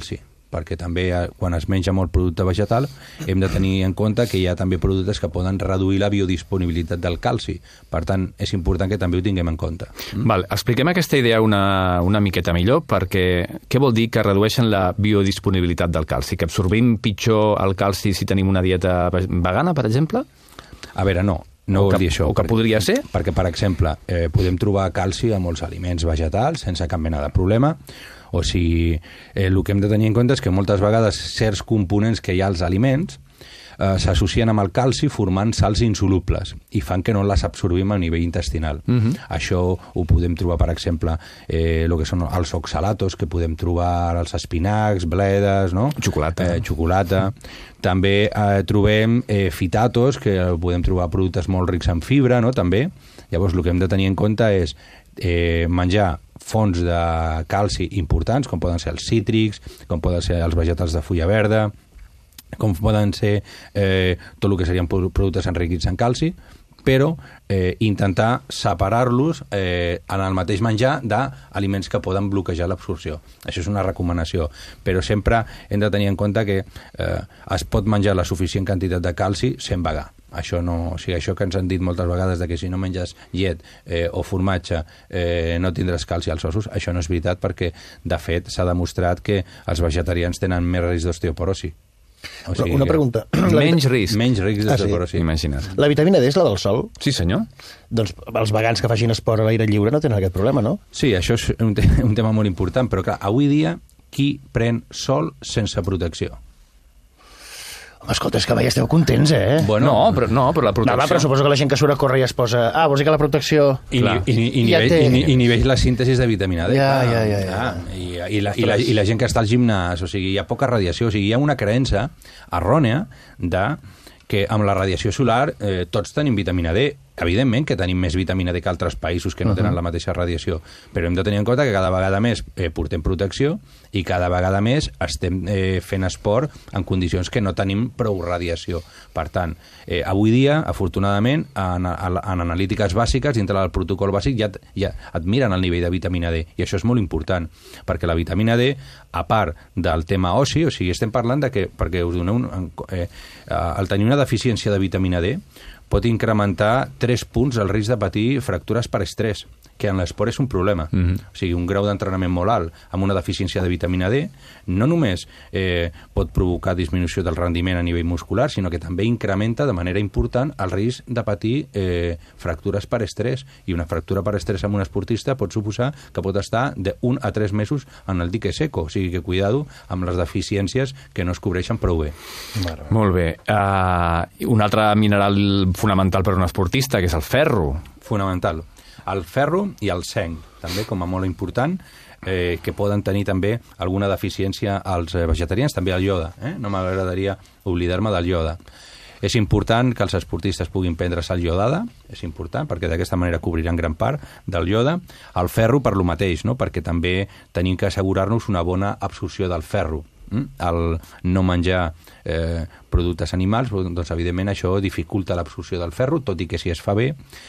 perquè també quan es menja molt producte vegetal hem de tenir en compte que hi ha també productes que poden reduir la biodisponibilitat del calci. Per tant, és important que també ho tinguem en compte. Val, expliquem aquesta idea una miqueta millor, perquè què vol dir que redueixen la biodisponibilitat del calci? Que absorbim pitjor el calci si tenim una dieta vegana, per exemple? A veure, no vol dir això. O que podria ser? Perquè, per exemple, podem trobar calci a molts aliments vegetals sense cap mena de problema. O sigui, el que hem de tenir en compte és que moltes vegades certs components que hi ha als aliments s'associen amb el calci formant sals insolubles i fan que no les absorbim a nivell intestinal. Això ho podem trobar, per exemple, el que són els oxalatos, que podem trobar als espinacs, bledes, no? Xocolata. També trobem fitatos, que podem trobar productes molt rics en fibra, no? També. Llavors, el que hem de tenir en compte és menjar fonts de calci importants, com poden ser els cítrics, com poden ser els vegetals de fulla verda, com poden ser tot el que serien productes enriquits en calci, però intentar separar-los en el mateix menjar d'aliments que poden bloquejar l'absorció. Això és una recomanació, però sempre hem de tenir en compte que es pot menjar la suficient quantitat de calci sent vegà. Això no, o sigui, això que ens han dit moltes vegades de que si no menges llet o formatge no tindràs calci als ossos, això no és veritat, perquè de fet s'ha demostrat que els vegetarians tenen més risc d'osteoporosi. O sigui, una pregunta. Menys risc d'osteoporosi. Imagina't. La vitamina D és la del sol? Sí, senyor. Doncs els vegans que facin esport a l'aire lliure no tenen aquest problema, no? Sí, això és un tema molt important, però clar, avui dia qui pren sol sense protecció? Home, escolta, és que veia, esteu contents, eh? Bueno, però la protecció... No, però suposo que la gent que surt a córrer ja es posa... Ah, vols dir que la protecció... I nivell la síntesi de vitamina D. Ja. I la gent que està al gimnàs, o sigui, hi ha poca radiació, o sigui, hi ha una creença errònia de que amb la radiació solar tots tenim vitamina D. Evidentment que tenim més vitamina D que altres països que no tenen la mateixa radiació, però hem de tenir en compte que cada vegada més portem protecció i cada vegada més estem fent esport en condicions que no tenim prou radiació. Per tant, avui dia, afortunadament, en analítiques bàsiques, dintre del protocol bàsic, ja et miren el nivell de vitamina D, i això és molt important, perquè la vitamina D, a part del tema ossi, o sigui, estem parlant de que, perquè us doneu el tenir una deficiència de vitamina D, pot incrementar 3 punts el risc de patir fractures per estrès, que en l'esport és un problema. O sigui, un grau d'entrenament molt alt amb una deficiència de vitamina D no només pot provocar disminució del rendiment a nivell muscular, sinó que també incrementa de manera important el risc de patir fractures per estrès. I una fractura per estrès en un esportista pot suposar que pot estar de 1 a 3 mesos en el dique seco. O sigui que cuidado amb les deficiències que no es cobreixen prou bé. Molt bé. Un altre mineral fonamental per a un esportista, que és el ferro. Fonamental. El ferro i el zinc, també com a molt important, que poden tenir també alguna deficiència als vegetarians, també el ioda. No m'agradaria oblidar-me del ioda. És important que els esportistes puguin prendre sal iodada, és important, perquè d'aquesta manera cobriran gran part del ioda. El ferro per lo mateix, no? Perquè també tenim que assegurar-nos una bona absorció del ferro. El no menjar productes animals, doncs evidentment això dificulta l'absorció del ferro, tot i que si es fa bé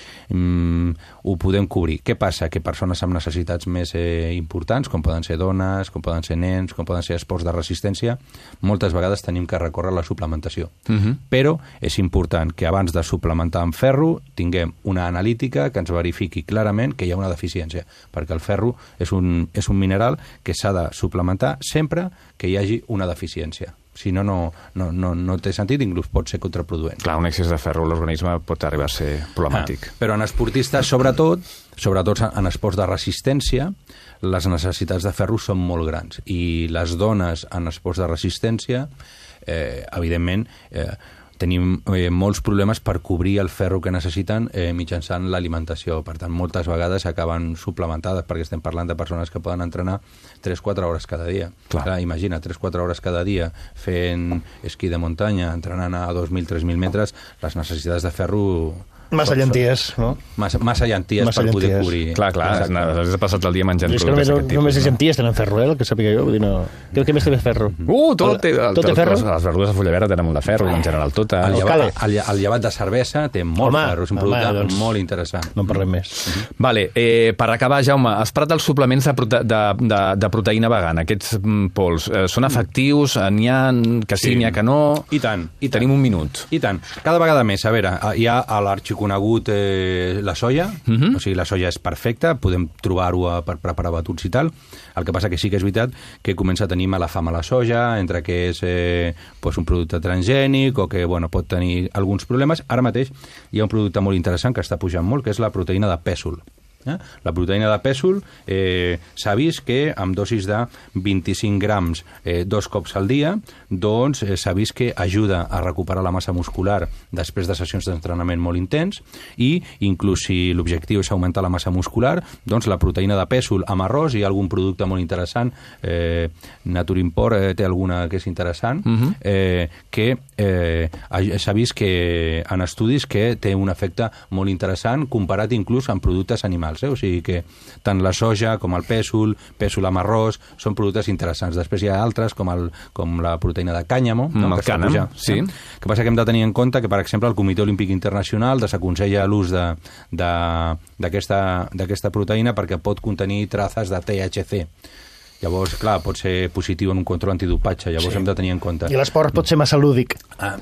ho podem cobrir. Què passa? Que persones amb necessitats més importants, com poden ser dones, com poden ser nens, com poden ser esports de resistència, moltes vegades tenim que recórrer a la suplementació. Però és important que abans de suplementar amb ferro tinguem una analítica que ens verifiqui clarament que hi ha una deficiència, perquè el ferro és un mineral que s'ha de suplementar sempre que hi hagi una deficiència. Si no, no té sentit, inclús pot ser contraproduent. Clar, un excés de ferro a l'organisme pot arribar a ser problemàtic. Però en esportistes, sobretot en esports de resistència, les necessitats de ferro són molt grans. I les dones en esports de resistència, evidentment, tenim molts problemes per cobrir el ferro que necessiten mitjançant l'alimentació. Per tant, moltes vegades acaben suplementades, perquè estem parlant de persones que poden entrenar 3-4 hores cada dia. Clar, imagina, 3-4 hores cada dia fent esquí de muntanya, entrenant a 2.000-3.000 metres, les necessitats de ferro Massa llenties, no? Massa llenties Massa per poder llenties. cobrir. Clar, has passat el dia menjant És que productes d'aquest tipus. només les llenties tenen ferro, el que sàpiga jo. Vull dir, no. Què més té ferro? Tot té ferro? Les verdures de fulla verda tenen molt de ferro, i en general totes. El llevat de cervesa té molt ferro, és un producte molt interessant. No en parlem més. Vale, per acabar, Jaume, has parlat dels suplements de proteïna vegana, aquests pols. Són efectius? N'hi ha que sí, n'hi ha que no? I tant. Tenim un minut. I tant. Cada vegada més. A veure, hi ha l'arxiconegut la soia, o sigui, la soia és perfecta, podem trobar-ho per preparar batuts i tal. El que passa que sí que és veritat que comença a tenir mala fama la soja, entre que és un producte transgènic o que pot tenir alguns problemes. Ara mateix hi ha un producte molt interessant que està pujant molt, que és la proteïna de pèsol. La proteïna de pèsol s'ha vist que amb dosis de 25 grams 2 cops al dia, doncs s'ha vist que ajuda a recuperar la massa muscular després de sessions d'entrenament molt intens, i inclús si l'objectiu és augmentar la massa muscular, doncs la proteïna de pèsol amb arròs, hi ha algun producte molt interessant, Naturimport té alguna que és interessant, que s'ha vist que en estudis que té un efecte molt interessant comparat inclús amb productes animals. O sigui que tant la soja com el pèsol amb arròs són productes interessants. Després hi ha altres com la proteïna de cànyamo, el cànem, sí. Que passa que hem de tenir en compte que, per exemple, el Comitè Olímpic Internacional desaconsella l'ús d'aquesta proteïna perquè pot contenir traces de THC. Llavors, clar, pot ser positiu en un control antidopatge, llavors hem de tenir en compte. I l'esport pot ser massa lúdic.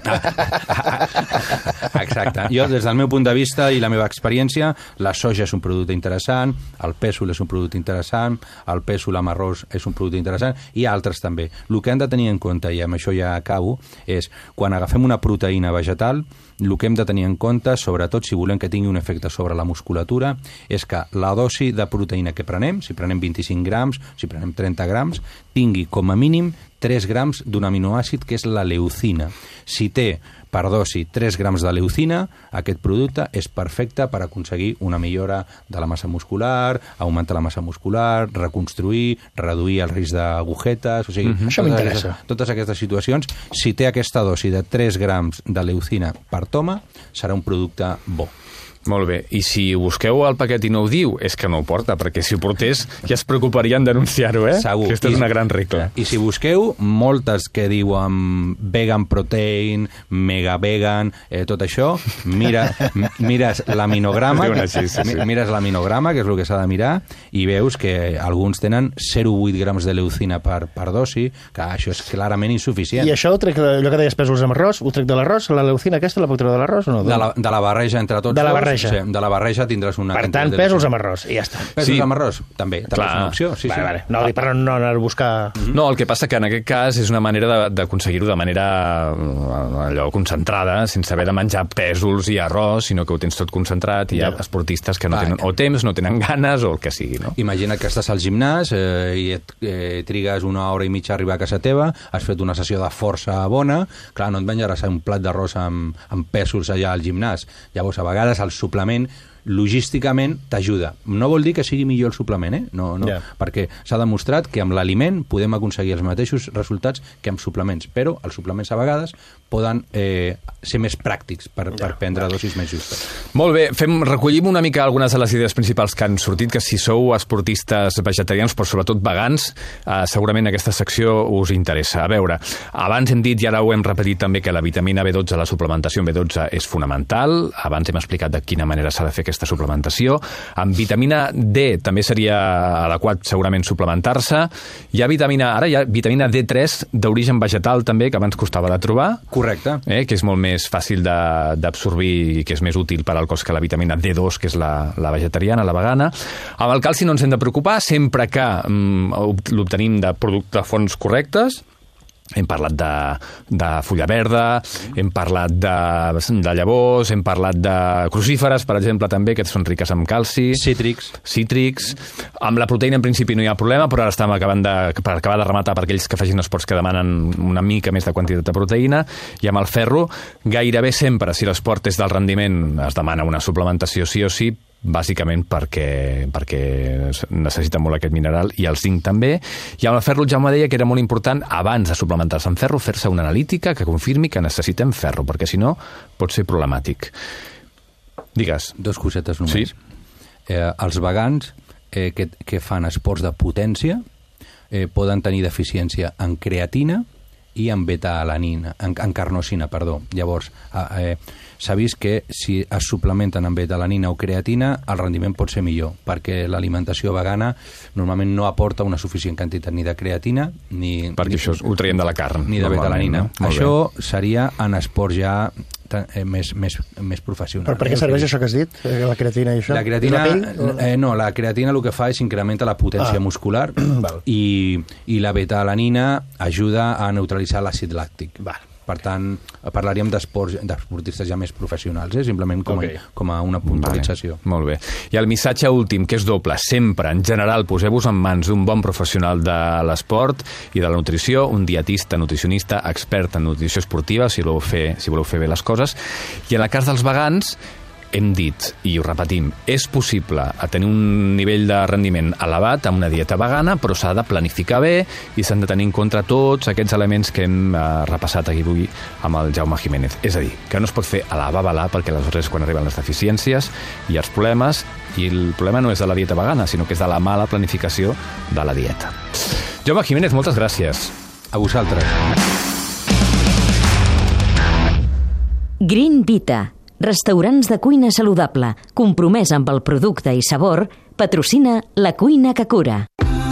Exacte. Jo, des del meu punt de vista i la meva experiència, la soja és un producte interessant, el pèsol és un producte interessant, el pèsol amb arròs és un producte interessant, i altres també. El que hem de tenir en compte, i amb això ja acabo, és quan agafem una proteïna vegetal, el que hem de tenir en compte, sobretot si volem que tingui un efecte sobre la musculatura, és que la dosi de proteïna que prenem, si prenem 25 grams, si prenem 30 grams, tingui com a mínim 3 grams d'un aminoàcid que és la leucina. Si té per dosi 3 grams de leucina, aquest producte és perfecte per aconseguir una millora de la massa muscular, augmentar la massa muscular, reconstruir, reduir el risc d'agujetes, o sigui, Això m'interessa. Totes aquestes situacions, si té aquesta dosi de 3 grams de leucina per toma, serà un producte bo. Molt bé, i si ho busqueu al paquet i no ho diu, és que no ho porta, perquè si ho portés ja es preocuparien denunciar-ho, Segur. Aquesta és una gran regla. I si busqueu, moltes que diuen vegan protein, mega vegan, tot això, mires l'aminograma, mires l'aminograma, que és el que s'ha de mirar, i veus que alguns tenen 0,8 grams de leucina per dosi, que això és clarament insuficient. I això ho trec, allò que deies pèsols amb arròs, ho trec de l'arròs? La leucina aquesta la puc treure de l'arròs o no? De la barreja entre tots. De la barreja. Sí, de la barreja tindràs una... Per tant, pèsols amb arròs, i ja està. Pèsols amb arròs, també és una opció. Sí, vale. No, per no anar a buscar... No, el que passa que en aquest cas és una manera d'aconseguir-ho de manera allò concentrada, sense haver de menjar pèsols i arròs, sinó que ho tens tot concentrat, i hi ha esportistes que no tenen o temps, no tenen ganes, o el que sigui, no? Imagina que estàs al gimnàs i trigues 1 hora i mitja a arribar a casa teva, has fet una sessió de força bona, clar, no et menjaràs un plat d'arròs amb pèsols allà al gimnàs. Llavors, a vegades el suplement logísticament t'ajuda. No vol dir que sigui millor el suplement, no, perquè s'ha demostrat que amb l'aliment podem aconseguir els mateixos resultats que amb suplements, però els suplements a vegades poden ser més pràctics per prendre dosis més justes. Molt bé, recollim una mica algunes de les idees principals que han sortit, que si sou esportistes vegetarians, però sobretot vegans, segurament aquesta secció us interessa. A veure, abans hem dit, i ara ho hem repetit també, que la vitamina B12, la suplementació en B12 és fonamental. Abans hem explicat de quina manera s'ha de fer aquesta suplementació. Amb vitamina D també seria adequat segurament suplementar-se. Hi ha vitamina D3 d'origen vegetal també, que abans costava de trobar. Correcte. Que és molt més fàcil d'absorbir i que és més útil per al cos que la vitamina D2, que és la vegetariana, la vegana. Amb el calci no ens hem de preocupar, sempre que l'obtenim de fonts correctes. Hem parlat de fulla verda, hem parlat de llavors, hem parlat de crucíferes, per exemple, també, que són riques en calci. Cítrics. Amb la proteïna, en principi, no hi ha problema, però ara estem per acabar de rematar per aquells que facin esports que demanen una mica més de quantitat de proteïna. I amb el ferro, gairebé sempre, si l'esport és del rendiment, es demana una suplementació sí o sí, bàsicament perquè necessita molt aquest mineral, i el zinc també. I amb el ferro el Jaume deia que era molt important, abans de suplementar-se amb ferro, fer-se una analítica que confirmi que necessitem ferro, perquè si no pot ser problemàtic. Digues. Dos cosetes només. Sí. Els vegans que fan esports de potència poden tenir deficiència en creatina i en beta-alanina, en carnosina, perdó. Llavors, s'ha vist que si es suplementen amb beta-alanina o creatina, el rendiment pot ser millor, perquè l'alimentació vegana normalment no aporta una suficient quantitat ni de creatina ni... Perquè això ho traiem de la carn. Ni de beta-alanina. No? Això seria en esports ja més professionals. Però per què serveix això que has dit? La creatina i això? La creatina, no, la creatina el que fa és incrementa la potència muscular i la beta-alanina ajuda a neutralitzar l'àcid làctic. Val. Per tant, parlaríem d'esportistes ja més professionals, simplement com a una puntualització. Vale. Molt bé. I el missatge últim, que és doble, sempre, en general, poseu-vos en mans d'un bon professional de l'esport i de la nutrició, un dietista, nutricionista, expert en nutrició esportiva, si voleu fer bé les coses. I en el cas dels vegans, hem dit, i ho repetim, és possible tenir un nivell de rendiment elevat amb una dieta vegana, però s'ha de planificar bé i s'han de tenir en compte tots aquests elements que hem repassat aquí avui amb el Jaume Jiménez. És a dir, que no es pot fer a la babalà, perquè aleshores quan arriben les deficiències hi ha els problemes, i el problema no és de la dieta vegana, sinó que és de la mala planificació de la dieta. Jaume Jiménez, moltes gràcies. A vosaltres. Green Vita, restaurants de cuina saludable, compromès amb el producte i sabor, patrocina La Cuina que Cura.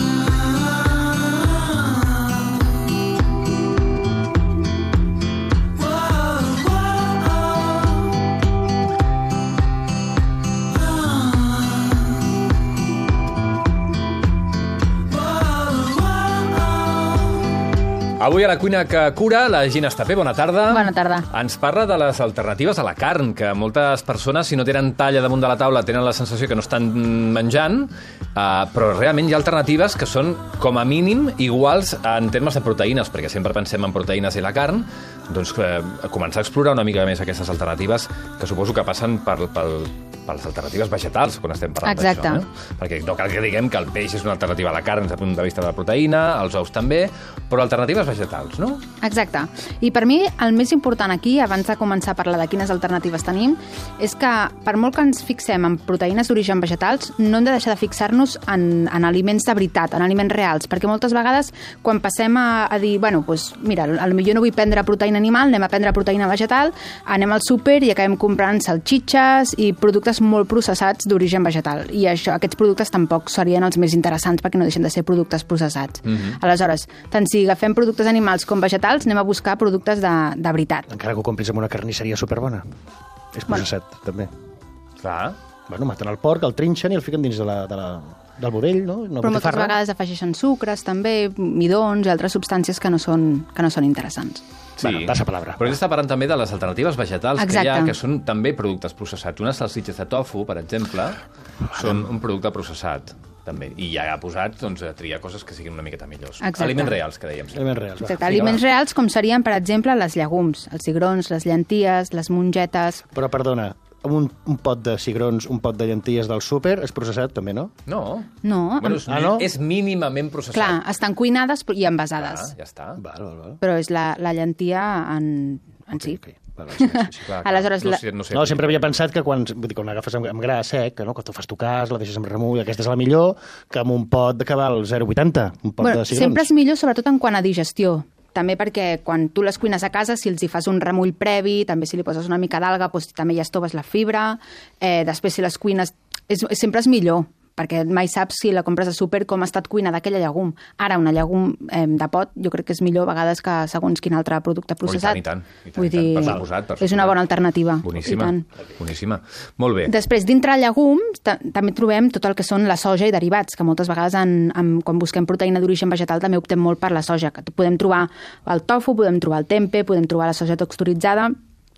Avui a La Cuina que Cura, la Gina Estapé, bona tarda. Bona tarda. Ens parla de les alternatives a la carn, que moltes persones, si no tenen talla damunt de la taula, tenen la sensació que no estan menjant, però realment hi ha alternatives que són, com a mínim, iguals en termes de proteïnes, perquè sempre pensem en proteïnes i la carn, doncs començar a explorar una mica més aquestes alternatives, que suposo que passen per les alternatives vegetals, quan estem parlant d'això. Perquè no cal que diguem que el peix és una alternativa a la carn des del punt de vista de la proteïna, els ous també, però alternatives vegetals, no? Exacte. I per mi el més important aquí, abans de començar a parlar de quines alternatives tenim, és que per molt que ens fixem en proteïnes d'origen vegetals, no hem de deixar de fixar-nos en aliments de veritat, en aliments reals, perquè moltes vegades quan passem a dir, bueno, doncs mira, potser no vull prendre proteïna animal, anem a prendre proteïna vegetal, anem al súper i acabem comprant salxitxes i productes molt processats d'origen vegetal. I aquests productes tampoc serien els més interessants perquè no deixen de ser productes processats. Aleshores, tant si agafem productes animals com vegetals, anem a buscar productes de veritat. Encara que ho compris en una carnisseria superbona. És processat, també. Clar. Bueno, maten el porc, el trinxen i el fiquen dins del budell, no? Però moltes vegades afegeixen sucres, també, midons i altres substàncies que no són interessants. Sí, bueno, passa palabra. Però ell està parlant també de les alternatives vegetals que hi ha, que són també productes processats. Unes salsitxes de tofu, per exemple, són un producte processat, també. I ja ha posat, doncs, a triar coses que siguin una miqueta millors. Exacte. Aliments reals, que dèiem. Aliments reals. Exacte. Aliments reals com serien, per exemple, les llegums, els cigrons, les llenties, les mongetes... Però, perdona, un pot de cigrons, un pot de llenties del súper és processat, també, no? No. No. Bueno, no? És mínimament processat. Clar, estan cuinades i envasades. Ja està. Val. Però és la llentia en si. Okay. Sí. Clar, Aleshores, No, sempre havia pensat que quan agafes amb gra sec, no? Quan tu fas tocars, la deixes amb remull, aquesta és la millor que amb un pot que val 0,80, un pot de cigrons. Sempre és millor, sobretot en quant a digestió. També perquè quan tu les cuines a casa, si els hi fas un remull previ, també si li poses una mica d'alga, doncs també hi estoves la fibra. Després, si les cuines... sempre és millor, perquè mai saps si la compres a súper com ha estat cuinada aquella llegum. Ara, una llegum de pot, jo crec que és millor a vegades que segons quin altre producte processat. I tant. Vull dir, per suposat. és una bona alternativa. Boníssima. Molt bé. Després, dintre el llegum, també trobem tot el que són la soja i derivats, que moltes vegades quan busquem proteïna d'origen vegetal també optem molt per la soja, que podem trobar el tofu, podem trobar el tempeh, podem trobar la soja texturitzada.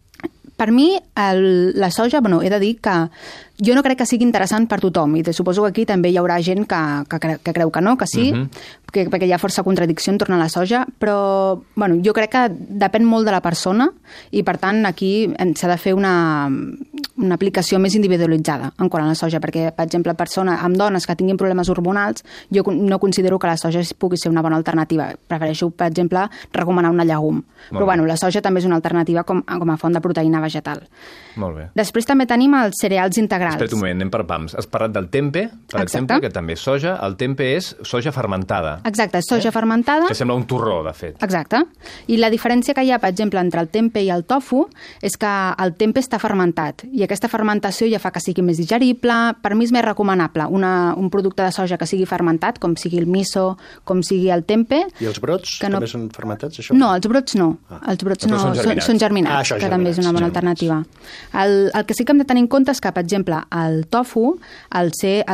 Per mi, la soja, he de dir que jo no crec que sigui interessant per tothom, i suposo que aquí també hi haurà gent que creu que no, que sí, perquè hi ha força contradicció en torno a la soja, però jo crec que depèn molt de la persona, i per tant aquí s'ha de fer una aplicació més individualitzada en quant a la soja, perquè, per exemple, amb dones que tinguin problemes hormonals, jo no considero que la soja pugui ser una bona alternativa. Prefereixo, per exemple, recomanar una llegum. Però bueno, la soja també és una alternativa com a font de proteïna vegetal. Molt bé. Després també tenim els cereals integrals. Espera't un moment, anem per pams. Has parlat del tempe, per exemple, que també és soja. El tempe és soja fermentada. Exacte, és soja fermentada. Que sembla un torró, de fet. Exacte. I la diferència que hi ha, per exemple, entre el tempe i el tofu és que el tempe està fermentat i aquesta fermentació ja fa que sigui més digerible. Per mi és més recomanable un producte de soja que sigui fermentat, com sigui el miso, com sigui el tempe. I els brots també són fermentats, això? No, els brots no. Els brots no, són germinats, que també és una bona alternativa. El que sí que hem de tenir en compte és que, per exemple, el tofu, al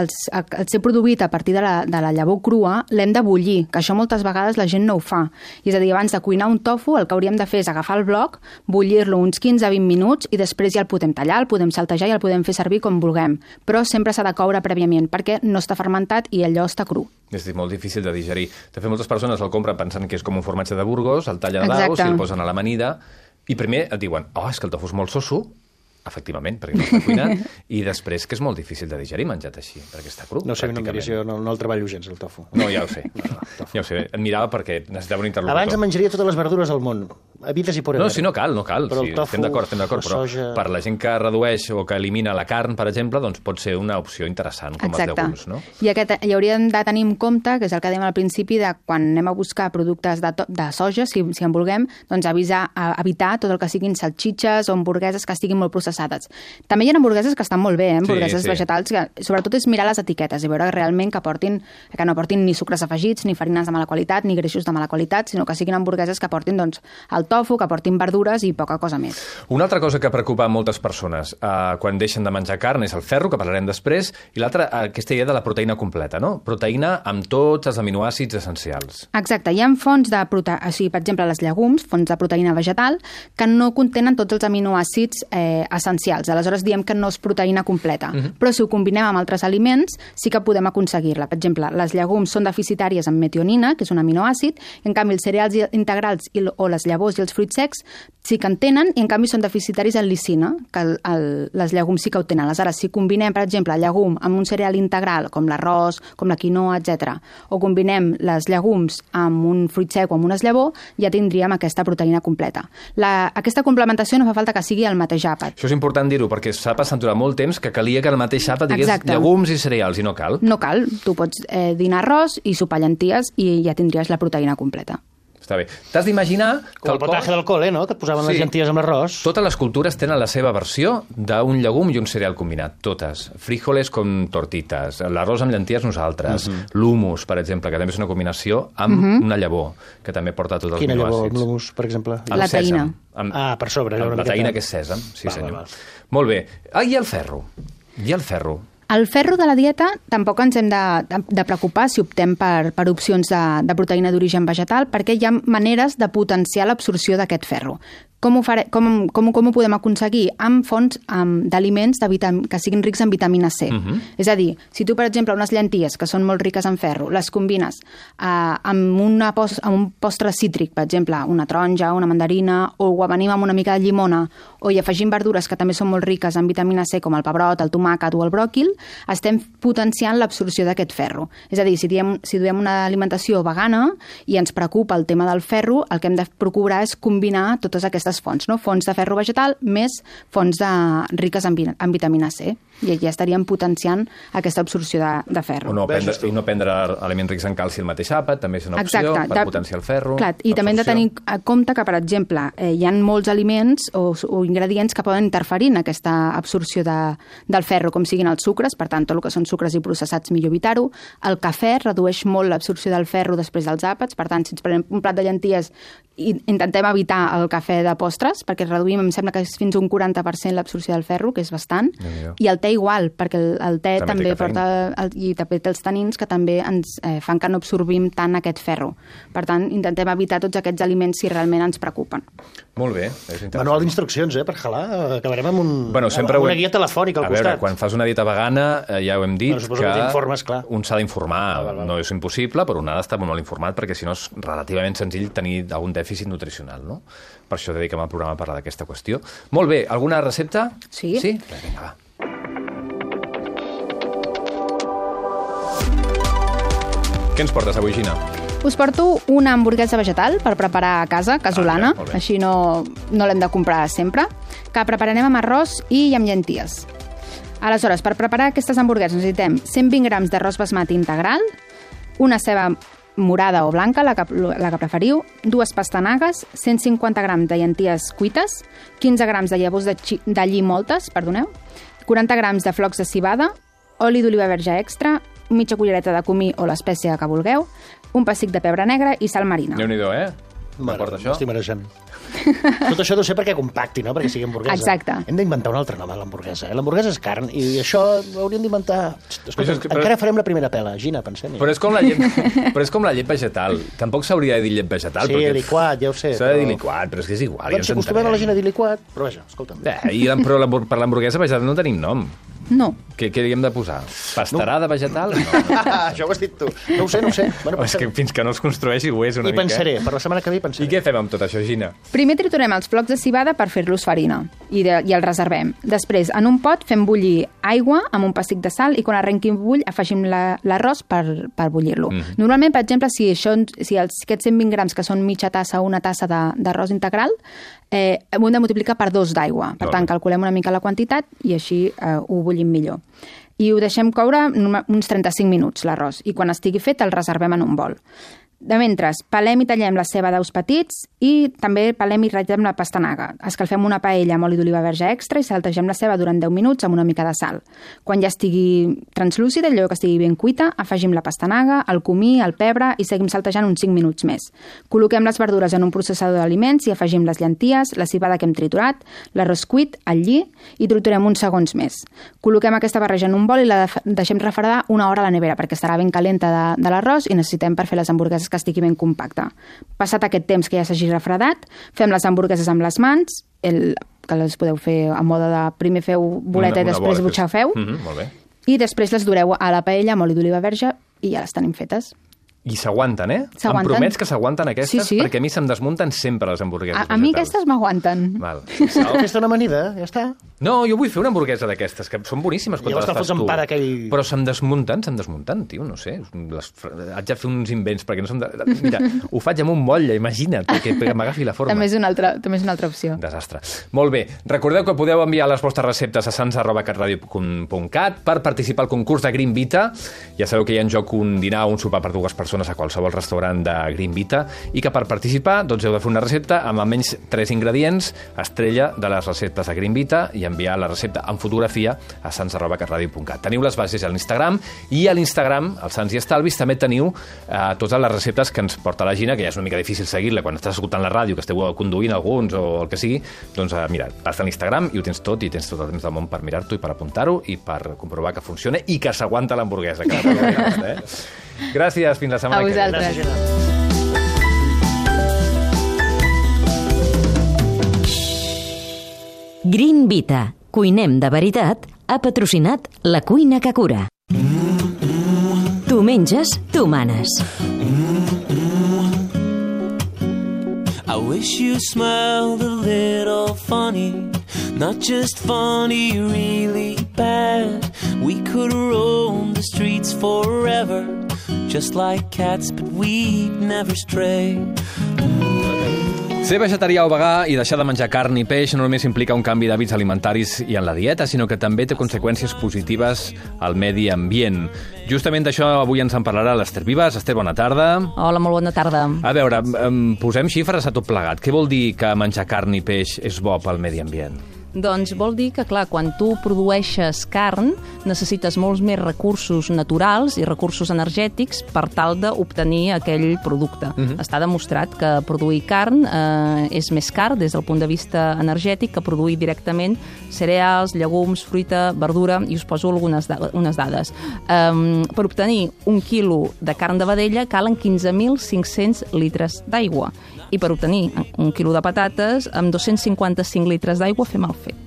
ser produït a partir de la llavor crua, l'hem de bullir, que això moltes vegades la gent no ho fa. I és a dir, abans de cuinar un tofu, el que hauríem de fer és agafar el bloc, bullir-lo uns 15-20 minuts i després ja el podem tallar, el podem saltejar i el podem fer servir com vulguem. Però sempre s'ha de coure prèviament perquè no està fermentat i allò està cru. És molt difícil de digerir. De fet, moltes persones el compren pensant que és com un formatge de Burgos, el tallen a daus i el posen a l'amanida i primer et diuen, és que el tofu és molt soso, efectivament, perquè no està cuinat, i després que és molt difícil de digerir menjat així, perquè està cru. No sé, no el treballo gens, el tofu. No, ja ho sé. Ja ho sé. Et mirava perquè necessitava un interlocutor. Abans em menjaria totes les verdures del món, habides i por haver. No, si no cal. Però el tofu, estem d'acord, però per la gent que redueix o que elimina la carn, per exemple, doncs pot ser una opció interessant, com els llegums, no? I hauríem de tenir en compte, que és el que dèiem al principi, de quan anem a buscar productes de soja, si en vulguem, doncs evitar tot el que siguin salxitxes o hamburgueses que estiguin molt processades. També hi ha hamburgueses que estan molt bé, hamburgueses vegetals, que sobretot és mirar les etiquetes i veure realment que no portin ni sucres afegits, ni farines de mala qualitat, ni greixos de mala qualitat, sinó que siguin hamburgueses que portin el tofu, que portin verdures i poca cosa més. Una altra cosa que preocupa moltes persones quan deixen de menjar carn és el ferro, que parlarem després, i l'altra, aquesta idea de la proteïna completa, no? Proteïna amb tots els aminoàcids essencials. Exacte, hi ha fonts de proteïna, per exemple, les llegums, fonts de proteïna vegetal, que no contenen tots els aminoàcids essencials. Aleshores diem que no és proteïna completa. Però si ho combinem amb altres aliments, sí que podem aconseguir-la. Per exemple, les llegums són deficitàries en metionina, que és un aminoàcid, i en canvi els cereals integrals o les llavors i els fruits secs sí que en tenen, i en canvi són deficitaris en lisina, que les llegums sí que ho tenen. Aleshores, si combinem, per exemple, llegum amb un cereal integral, com l'arròs, com la quinoa, etc., o combinem les llegums amb un fruit sec o amb una llavor, ja tindríem aquesta proteïna completa. Aquesta complementació no fa falta que sigui el mateix àpat. Això és important dir-ho, perquè s'ha passat durant molt temps que calia que el mateix àpat digués llegums i cereals, i no cal. No cal. Tu pots dinar arròs i sopar llenties i ja tindries la proteïna completa. Està bé. T'has d'imaginar que el potaje del col·le, no? Que et posaven les llenties amb l'arròs. Totes les cultures tenen la seva versió d'un llegum i un cereal combinat. Totes. Frijoles com tortitas, l'arròs amb llenties nosaltres, l'humus, per exemple, que també és una combinació amb una llavor, que també porta tots els aminoàcids. Quina llavor, l'humus, per exemple? La taïna. Per sobre. La taïna, que és sèsam. Sí, senyor. Molt bé. I el ferro? El ferro de la dieta tampoc ens hem de preocupar si optem per opcions de proteïna d'origen vegetal, perquè hi ha maneres de potenciar l'absorció d'aquest ferro. Com ho podem aconseguir? Amb fonts d'aliments que siguin rics en vitamina C. És a dir, si tu, per exemple, unes llenties que són molt riques en ferro, les combines amb un postre cítric, per exemple, una taronja, una mandarina, o ho avenim amb una mica de llimona, o hi afegim verdures que també són molt riques en vitamina C, com el pebrot, el tomàquet o el bròquil, estem potenciant l'absorció d'aquest ferro. És a dir, si duem una alimentació vegana i ens preocupa el tema del ferro, el que hem de procurar és combinar totes aquestes fonts, no? Fonts de ferro vegetal més fonts riques en vitamina C. I ja estaríem potenciant aquesta absorció de ferro. No prendre aliments rics en calci al mateix àpat, també és una opció per potenciar el ferro. Clar, i també hem de tenir en compte que, per exemple, hi ha molts aliments o ingredients que poden interferir en aquesta absorció del ferro, com siguin els sucres, per tant, tot el que són sucres i processats millor evitar-ho. El cafè redueix molt l'absorció del ferro després dels àpats, per tant, si ens prenem un plat de llenties i intentem evitar el cafè de postres, perquè reduïm, em sembla que és fins un 40% l'absorció del ferro, que és bastant, i el té igual, perquè el té també porta, i també té els tanins que també ens fan que no absorbim tant aquest ferro. Per tant, intentem evitar tots aquests aliments si realment ens preocupen. Molt bé. Manual d'instruccions, per jalar. Acabarem amb una guia telefònica al costat. A veure, quan fas una dieta vegana, ja ho hem dit, que un s'ha d'informar. No és impossible, però un ha d'estar molt informat, perquè si no és relativament senzill tenir algun dèficit nutricional, no? Per això dedica dediquem al programa a parlar d'aquesta qüestió. Molt bé, alguna recepta? Sí. Sí? Vinga, va. Què ens portes avui, Gina? Us porto una hamburguesa vegetal per preparar a casa, casolana, molt bé. així no l'hem de comprar sempre, que prepararem amb arròs i amb llenties. Aleshores, per preparar aquestes hamburgueses necessitem 120 grams d'arròs basmati integral, una ceba morada o blanca, la que preferiu, 2 pastanagues, 150 grams de llenties cuites, 15 grams de llavors d'allí moltes, 40 grams de flocs de civada, oli d'oliva verge extra, mitja cullereta de comí o l'espècie que vulgueu, un pessic de pebre negre i sal marina. Déu-n'hi-do, M'aporta això? Estic marejant. Tot això deu ser perquè compacti, no? Perquè sigui hamburguesa. Exacte. Hem d'inventar un altre nom a l'hamburguesa. L'hamburguesa és carn i això ho hauríem d'inventar... Escolta, Però encara farem la primera pela. Gina, pensem-hi. Però és com la llet vegetal. Tampoc s'hauria de dir llet vegetal. Sí, liquat, ja ho sé. S'ha de dir liquat, però és que és igual. Doncs si acostumem a la gent a dir liquat, però vaja, escolta'm. Però per l'hamburguesa vegetal no tenim nom. No. Què hi hem de posar? Pastarada vegetal? No. Això ho has dit tu. No ho sé. Bueno, És que fins que no es construeixi ho és una mica. I pensaré, per la setmana que ve pensaré. I què fem amb tot això, Gina? Primer triturem els flocs de civada per fer-los farina i els reservem. Després, en un pot, fem bullir aigua amb un pessic de sal i quan arrenqui un bull afegim l'arròs per bullir-lo. Normalment, per exemple, si aquests 120 grams que són mitja tassa o una tassa d'arròs integral, ho hem de multiplicar per 2 d'aigua. Per tant, calculem una mica la quantitat i així ho bullim millor. I ho deixem coure uns 35 minuts, l'arròs, i quan estigui fet el reservem en un bol. De mentre, pelem i tallem la ceba daus petits i també pelem i ratllem la pastanaga. Escalfem una paella amb oli d'oliva verge extra i saltegem la ceba durant 10 minuts amb una mica de sal. Quan ja estigui translúcida, allò que estigui ben cuita, afegim la pastanaga, el comí, el pebre i seguim saltejant uns 5 minuts més. Col·loquem les verdures en un processador d'aliments i afegim les llenties, la civada que hem triturat, l'arròs cuit, el lli i triturem uns segons més. Col·loquem aquesta barreja en un bol i la deixem refredar una hora a la nevera perquè estarà ben calenta de l'arròs i necessitem per fer les hamburgueses que estigui ben compacta. Passat aquest temps que ja s'hagi refredat, fem les hamburgueses amb les mans, que les podeu fer a moda de primer feu boleta i després butxafeu, molt bé. i després les dureu a la paella amb oli d'oliva verge i ja les tenim fetes. I s'aguanten, S'aguanten. Em promets que s'aguanten aquestes? Sí. Perquè a mi se'm desmunten sempre les hamburgueses A mi aquestes m'aguanten. Val. Fes-te una amanida, ja està. No, jo vull fer una hamburguesa d'aquestes, que són boníssimes quan te Llavors les te'l fas fots en tu. pa d'aquell- Però se'm desmunten, tio, no sé. Haig de fer uns invents perquè no se'm... Mira, ho faig amb un motlle, imagina't, que m'agafi la forma. També és una altra opció. Desastre. Molt bé. Recordeu que podeu enviar les vostres receptes a sans@catradio.cat per participar al concurs de Green Vita. Ja sabeu que hi ha en joc un dinar o un sopar per 2 persones a qualsevol restaurant de Green Vita i que per participar doncs heu de fer una recepta amb almenys 3 ingredients, estrella de les receptes de Green Vita i enviar la recepta en fotografia a sans@catradio.cat. Teniu les bases a l'Instagram i a l'Instagram, al Sans i Estalvis, també teniu totes les receptes que ens porta la Gina, que ja és una mica difícil seguir-la quan estàs escoltant la ràdio, que esteu conduint alguns o el que sigui, doncs mira, vas a l'Instagram i ho tens tot i tens tot el temps del món per mirar-t'ho i per apuntar-ho i per comprovar que funciona i que s'aguanta l'hamburguesa. Gràcies, fins la setmana que ve. A vosaltres. Green Vita, cuinem de veritat, ha patrocinat La Cuina que Cura. Tu menges, tu manes. I wish you smiled a little funny, not just funny, really bad. We could roam the streets forever, just like cats, but we'd never stray. Ser vegetarià o vegà i deixar de menjar carn i peix no només implica un canvi d'hàbits alimentaris i en la dieta, sinó que també té conseqüències positives al medi ambient. Justament d'això avui ens en parlarà l'Ester Vives. Ester, bona tarda. Hola, molt bona tarda. A veure, posem xifres a tot plegat. Què vol dir que menjar carn i peix és bo pel medi ambient? Doncs vol dir que, clar, quan tu produeixes carn, necessites molts més recursos naturals i recursos energètics per tal d'obtenir aquell producte. Està demostrat que produir carn és més car des del punt de vista energètic que produir directament cereals, llegums, fruita, verdura, i us poso unes dades. Per obtenir 1 quilo de carn de vedella calen 15.500 litres d'aigua. I per obtenir 1 quilo de patates, amb 255 litres d'aigua fem el fet.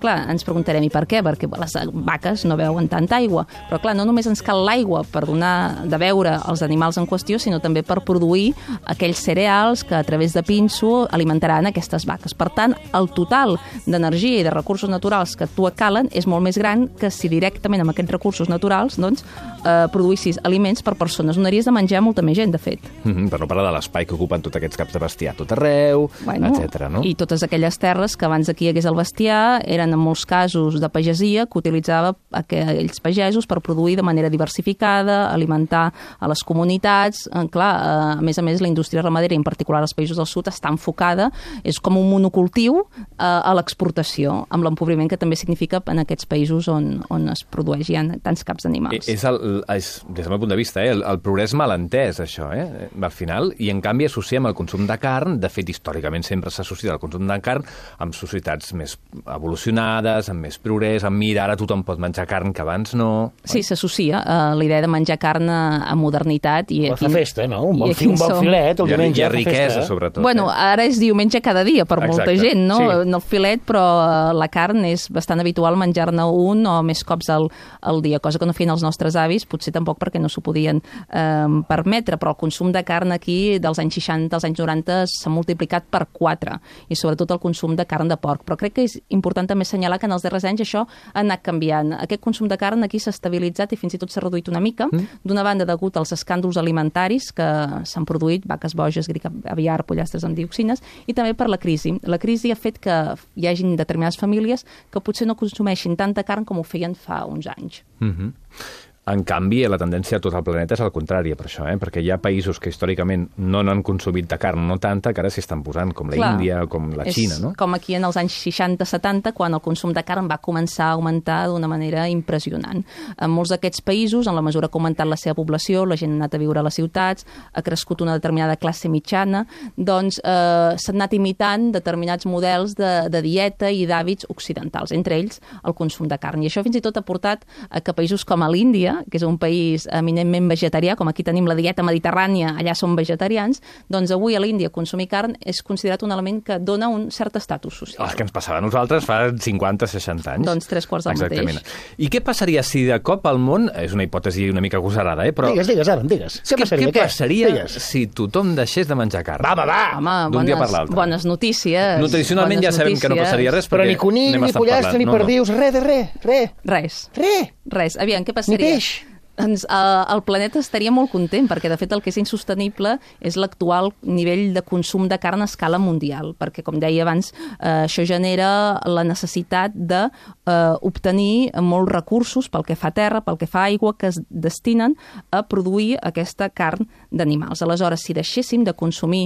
clar, ens preguntarem, i per què? Perquè les vaques no beuen tanta aigua. Però clar, no només ens cal l'aigua per donar de beure als animals en qüestió, sinó també per produir aquells cereals que a través de pinso alimentaran aquestes vaques. Per tant, el total d'energia i de recursos naturals que tu et calen és molt més gran que si directament amb aquests recursos naturals produïssis aliments per persones. Donaries de menjar a molta més gent, de fet. Per no parlar de l'espai que ocupen tots aquests caps de bestiar tot arreu, etc. No? I totes aquelles terres que abans aquí hi hagués el bestiar eren en molts casos de pagesia que utilitzava aquells pagesos per produir de manera diversificada, alimentar a les comunitats. Clar, a més, la indústria ramadera, en particular als països del sud, està enfocada, és com un monocultiu a l'exportació, amb l'empobriment que també significa en aquests països on es produeixen tants caps d'animals. És, des del meu punt de vista, el progrés mal entès, això, al final, i en canvi associem el consum de carn, de fet, històricament sempre s'associa el consum de carn amb societats més evolucionades, amb més progrés, amb mira, ara tothom pot menjar carn que abans no... Sí, s'associa la idea de menjar carn a modernitat. I fa festa, no? Un bon filet, el diumenge. Hi ha riquesa, sobretot. Bueno, ara és diumenge cada dia per molta gent, no? Sí. No el filet, però la carn és bastant habitual menjar-ne un o més cops al dia, cosa que no feien els nostres avis, potser tampoc perquè no s'ho podien permetre, però el consum de carn aquí dels anys 60 als anys 90 s'ha multiplicat per 4, i sobretot el consum de carn de porc. Però crec que és important també assenyalar que en els darrers anys això ha anat canviant. Aquest consum de carn aquí s'ha estabilitzat i fins i tot s'ha reduït una mica, d'una banda degut als escàndols alimentaris que s'han produït, vaques boges, grip aviar, pollastres amb dioxines, i també per la crisi. La crisi ha fet que hi hagin determinades famílies que potser no consumeixin tanta carn com ho feien fa uns anys. En canvi, la tendència a tot el planeta és al contrari, per això, perquè hi ha països que històricament no n'han consumit de carn, no tanta, que ara s'hi estan posant, com la Índia, com la Xina, no? Com aquí en els anys 60-70, quan el consum de carn va començar a augmentar d'una manera impressionant. En molts d'aquests països, en la mesura que ha augmentat la seva població, la gent ha anat a viure a les ciutats, ha crescut una determinada classe mitjana, doncs s'han anat imitant determinats models de dieta i d'hàbits occidentals, entre ells el consum de carn. I això fins i tot ha portat a que països com a l'Índia, que és un país eminentment vegetarià, com aquí tenim la dieta mediterrània, allà són vegetarians, doncs avui a l'Índia consumir carn és considerat un element que dona un cert estatus social. El que ens passava a nosaltres fa 50-60 anys. Doncs 3/4 del Exactament. mateix. I què passaria si de cop al món, és una hipòtesi una mica agosarada, però... Digues, Aram, digues. Què passaria si tothom deixés de menjar carn? Va! D'un dia per l'altre. Bones notícies. Nutricionalment ja sabem que no passaria res, però ni conill, ni pollastre, ni perdius, Res. Aviam, què passaria? Ni peix. Doncs el planeta estaria molt content, perquè de fet el que és insostenible és l'actual nivell de consum de carn a escala mundial, perquè com deia abans, això genera la necessitat d'obtenir molts recursos pel que fa a terra, pel que fa a aigua, que es destinen a produir aquesta carn d'animals. Aleshores, si deixéssim de consumir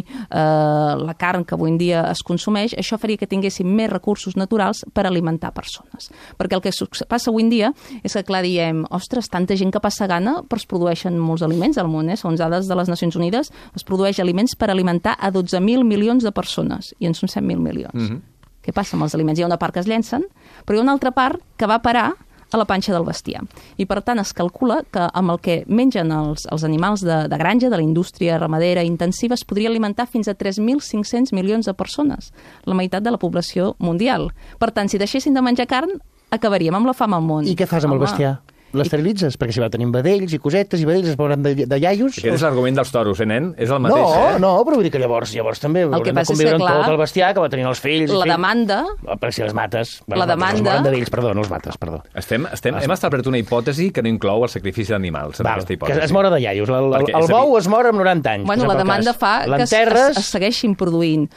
la carn que avui en dia es consumeix, això faria que tinguéssim més recursos naturals per alimentar persones. Perquè el que passa avui en dia és que, clar, diem, ostres, tanta gent que passa gana, però es produeixen molts aliments al món, segons dades de les Nacions Unides, es produeix aliments per alimentar a 12.000 milions de persones, i en són 100.000 milions. Què passa amb els aliments? Hi ha una part que es llencen, però hi ha una altra part que va parar a la panxa del bestiar. I, per tant, es calcula que amb el que mengen els animals de granja, de la indústria ramadera intensiva, es podria alimentar fins a 3.500 milions de persones, la meitat de la població mundial. Per tant, si deixessin de menjar carn, acabaríem amb la fam al món. I què fas amb el bestiar? L'esterilitzes? Perquè si va tenint vedells i cosetes i vedells es veuran de iaios... Aquest és l'argument dels toros, nen? És el mateix, No, però vull dir que llavors també haurem de conviure amb tot el bestiar que va tenir els fills... La demanda... Per si els mates... La demanda... Els vedells, perdó, no els mates, perdó. Hem establert una hipòtesi que no inclou el sacrifici d'animals, en aquesta hipòtesi. Que es mora de iaios. El bou es mor amb 90 anys. Bueno, la demanda fa que es segueixin produint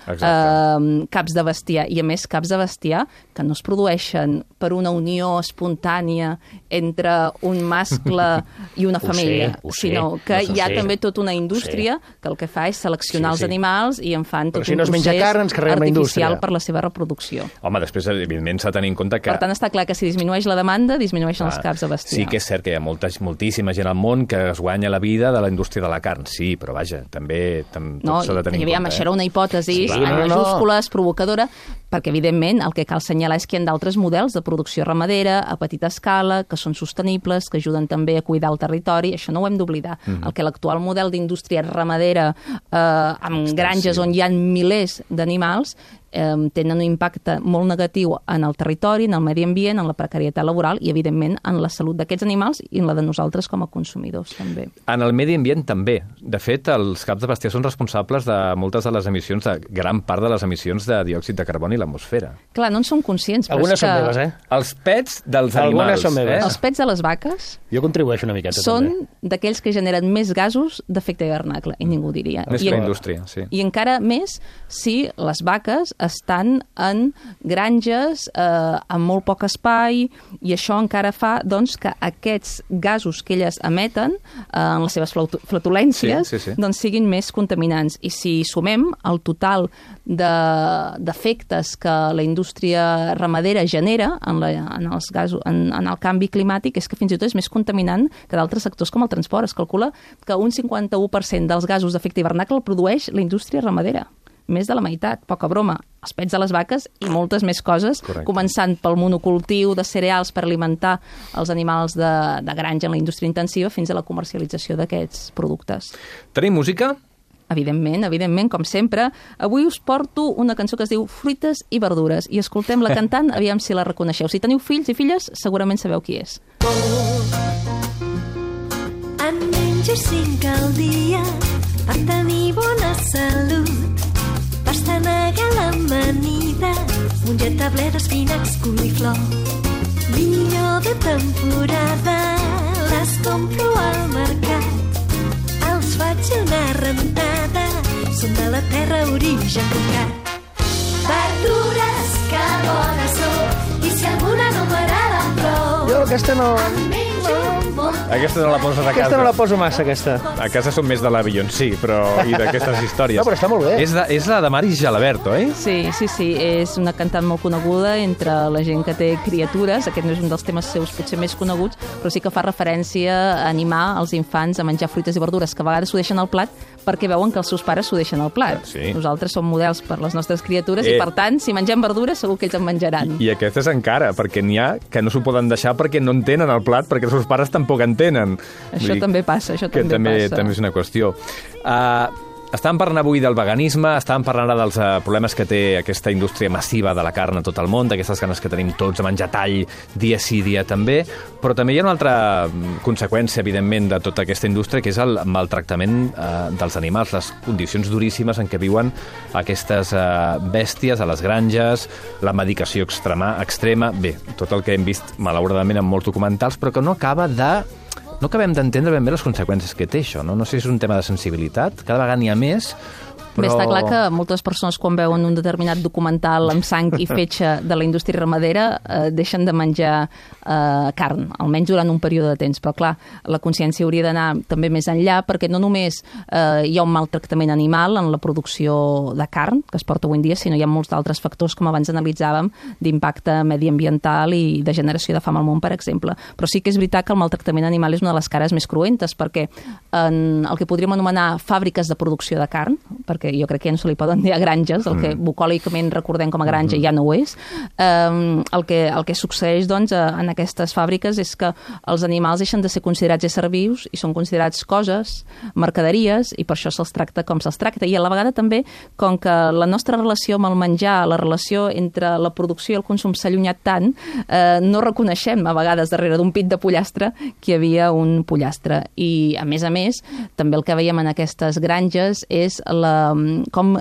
caps de bestiar, i a més caps de bestiar que no es produeixen per una unió espontània entre un mascle i una família, sinó que hi ha també tota una indústria que el que fa és seleccionar els animals i en fan tot un procés artificial per la seva reproducció. Home, després, evidentment, s'ha de tenir en compte que... Per tant, està clar que si disminueix la demanda, disminueixen els caps de bestiar. Sí que és cert que hi ha moltíssima gent al món que es guanya la vida de la indústria de la carn, sí, però vaja, també tot s'ha de tenir en compte. Això era una hipòtesi en majúscules, provocadora, perquè, evidentment, el que cal assenyalar és que hi ha d'altres models de producció ramadera a petita escala, que són sostenibles, que ajuden també a cuidar el territori, això no ho hem d'oblidar. El que l'actual model d'indústria ramadera amb granges on hi ha milers d'animals tenen un impacte molt negatiu en el territori, en el medi ambient, en la precarietat laboral i, evidentment, en la salut d'aquests animals i en la de nosaltres com a consumidors, també. En el medi ambient, també. De fet, els caps de bestiar són responsables de moltes de les emissions, de gran part de les emissions de diòxid de carboni a l'atmosfera. Clar, no en som conscients, però Algunes és que... són meves, Els pets dels Algunes animals. són meves. Els pets de les vaques Jo contribueixo una miqueta, són també. d'aquells que generen més gasos d'efecte hivernacle, i ningú diria. Més que la indústria, sí. I encara més si les vaques estan en granges amb molt poc espai, i això encara fa doncs, que aquests gasos que elles emeten en les seves flatulències Sí. doncs, siguin més contaminants. I si sumem el total d'efectes que la indústria ramadera genera en els gasos, en el canvi climàtic, és que fins i tot és més contaminant que d'altres sectors com el transport. Es calcula que un 51% dels gasos d'efecte hivernacle el produeix la indústria ramadera. Més de la meitat, poca broma. Els pets de les vaques i moltes més coses, Correcte. començant pel monocultiu de cereals per alimentar els animals de granja en la indústria intensiva fins a la comercialització d'aquests productes. Tenim música? Evidentment, com sempre. Avui us porto una cançó que es diu Fruites i verdures i escoltem la cantant, aviam si la reconeixeu. Si teniu fills i filles, segurament sabeu qui és. En menjo 5 al dia per tenir bona salut. Pastanaga a l'amanida, mongeta, bleda, espinacs, coliflor. Millor de temporada, les compro al mercat. Els faig una rentada, són de la terra, origen comprat. Verdures que bones són, i si alguna no m'agrada prou. Jo aquesta no... Aquesta no la poses a casa. Aquesta no la poso massa, aquesta. A casa som més de la Beyoncé, però i d'aquestes històries. No, però està molt bé. És la de Maris Galaberto, oi? Sí, és una cantant molt coneguda entre la gent que té criatures. Aquest no és un dels temes seus potser més coneguts, però sí que fa referència a animar els infants a menjar fruites i verdures, que a vegades s'ho deixen al plat perquè veuen que els seus pares s'ho deixen al plat. Sí. Nosaltres som models per les nostres criatures i, per tant, si mengem verdures, segur que ells en menjaran. I aquestes encara, perquè n'hi ha que no s'ho poden deixar perquè no en tenen al plat, perquè els seus pares tampoc en tenen. Això també passa, també és una qüestió. Estàvem parlant avui del veganisme, estàvem parlant ara dels problemes que té aquesta indústria massiva de la carn a tot el món, d'aquestes ganes que tenim tots a menjar tall dia sí, dia també, però també hi ha una altra conseqüència, evidentment, de tota aquesta indústria, que és el maltractament dels animals, les condicions duríssimes en què viuen aquestes bèsties a les granges, la medicació extrema, bé, tot el que hem vist, malauradament, en molts documentals, però que no acabem d'entendre ben bé les conseqüències que té això, no? No sé si és un tema de sensibilitat, cada vegada n'hi ha més, però... Bé, està clar que moltes persones quan veuen un determinat documental amb sang i fetge de la indústria ramadera deixen de menjar carn, almenys durant un període de temps. Però clar, la consciència hauria d'anar també més enllà, perquè no només hi ha un maltractament animal en la producció de carn que es porta avui en dia, sinó hi ha molts d'altres factors, com abans analitzàvem, d'impacte mediambiental i de generació de fam al món, per exemple. Però sí que és veritat que el maltractament animal és una de les cares més cruentes, perquè en el que podríem anomenar fàbriques de producció de carn, perquè jo crec que ja no se li poden dir a granges, el que bucòlicament recordem com a granja ja no ho és. El que succeeix doncs, en aquestes fàbriques és que els animals deixen de ser considerats éssers vius i són considerats coses, mercaderies, i per això se'ls tracta com se'ls tracta. I a la vegada també, com que la nostra relació amb el menjar, la relació entre la producció i el consum s'ha allunyat tant, no reconeixem a vegades darrere d'un pit de pollastre que hi havia un pollastre. I a més, també el que veiem en aquestes granges és com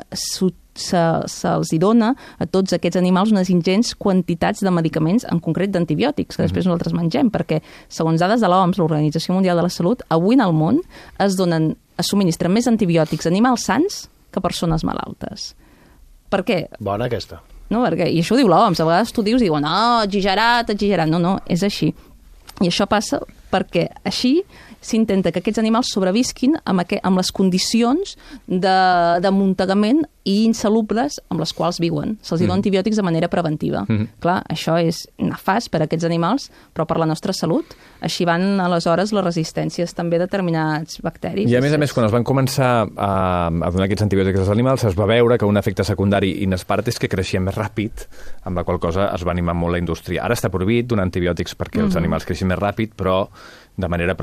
se'ls dona a tots aquests animals unes ingents quantitats de medicaments, en concret d'antibiòtics, que després nosaltres mengem, perquè segons dades de l'OMS, l'Organització Mundial de la Salut, avui en el món es subministren més antibiòtics a animals sans que a persones malaltes. Per què? Bona aquesta. No, perquè, i això ho diu l'OMS, a vegades tu dius, diuen, exagerat. No, és així. I això passa perquè així s'intenta que aquests animals sobrevisquin amb les condicions d'amuntegament i insalubres amb les quals viuen. Se'ls dona antibiòtics de manera preventiva. Clar, això és nefast per a aquests animals, però per la nostra salut. Així van, aleshores, les resistències també a determinats bacteris. I a més, quan es van començar a donar aquests antibiòtics als animals, es va veure que un efecte secundari inesperat és que creixien més ràpid, amb la qual cosa es va animar molt la indústria. Ara està prohibit donar antibiòtics perquè els animals creixin més ràpid, però de manera preventiva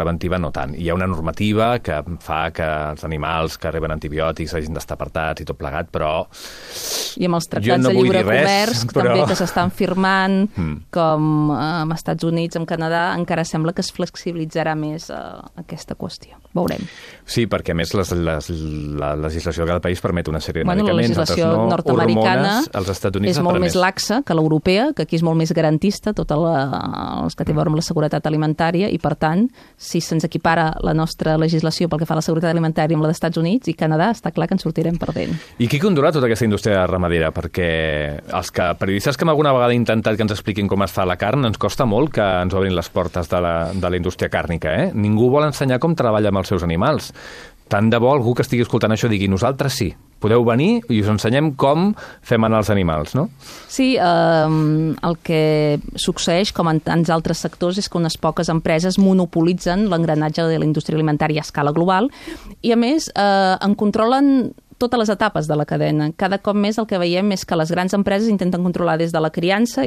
no tant. Hi ha una normativa que fa que els animals que reben antibiòtics hagin d'estar apartats i tot plegat, però... I amb els tractats de lliure comerç també que s'estan firmant, com amb Estats Units, amb Canadà, encara sembla que es flexibilitzarà més aquesta qüestió. Veurem. Sí, perquè a més la legislació de cada país permet una sèrie de medicaments, la legislació nord-americana als Estats Units és molt més laxa que l'europea, que aquí és molt més garantista, tot els que té a veure amb la seguretat alimentària, i per tant, si se'ns equipara la nostra legislació pel que fa a la seguretat alimentària amb la dels Estats Units i Canadà, està clar que ens sortirem perdent. I qui controla tota aquesta indústria ramadera? Perquè els periodistes que alguna vegada han intentat que ens expliquin com es fa la carn, ens costa molt que ens obrin les portes de la indústria càrnica, eh? Ningú vol ensenyar com treballa amb els seus animals. Tant de bo algú que estigui escoltant això digui nosaltres sí, podeu venir i us ensenyem com fem anar els animals, no? Sí, el que succeeix, com en tants altres sectors, és que unes poques empreses monopolitzen l'engranatge de la indústria alimentària a escala global i, a més, en controlen totes les etapes de la cadena. Cada cop més el que veiem és que les grans empreses intenten controlar des de la criança,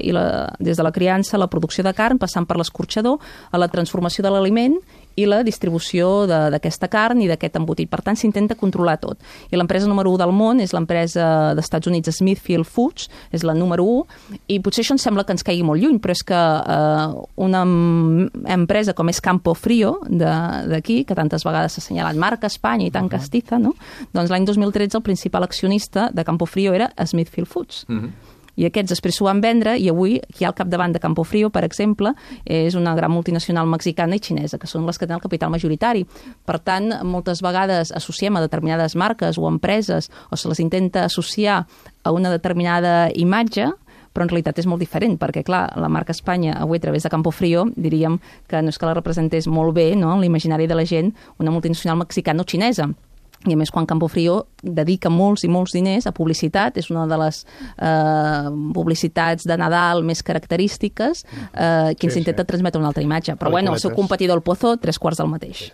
la producció de carn, passant per l'escorxador, a la transformació de l'aliment i la distribució d'aquesta carn i d'aquest embotit. Per tant, s'intenta controlar tot. I l'empresa número 1 del món és l'empresa dels Estats Units, Smithfield Foods, és la número 1, i potser això ens sembla que ens caigui molt lluny, però és que una empresa com és Campo Frío, d'aquí, que tantes vegades s'ha assenyalat marca Espanya i tan castiza, no? Doncs l'any 2013 el principal accionista de Campo Frío era Smithfield Foods. I aquests després s'ho van vendre i avui qui ha al capdavant de Campo Frío, per exemple, és una gran multinacional mexicana i xinesa, que són les que tenen el capital majoritari. Per tant, moltes vegades associem a determinades marques o empreses o se les intenta associar a una determinada imatge, però en realitat és molt diferent, perquè, clar, la marca Espanya, avui a través de Campo Frío, diríem que no és que la representés molt bé, no?, en l'imaginari de la gent, una multinacional mexicana o xinesa. I a més, quan Campo Frío dedica molts i molts diners a publicitat, és una de les publicitats de Nadal més característiques, que ens intenta transmetre una altra imatge. Però bueno, el seu competidor, el Pozo, 3/4 del mateix.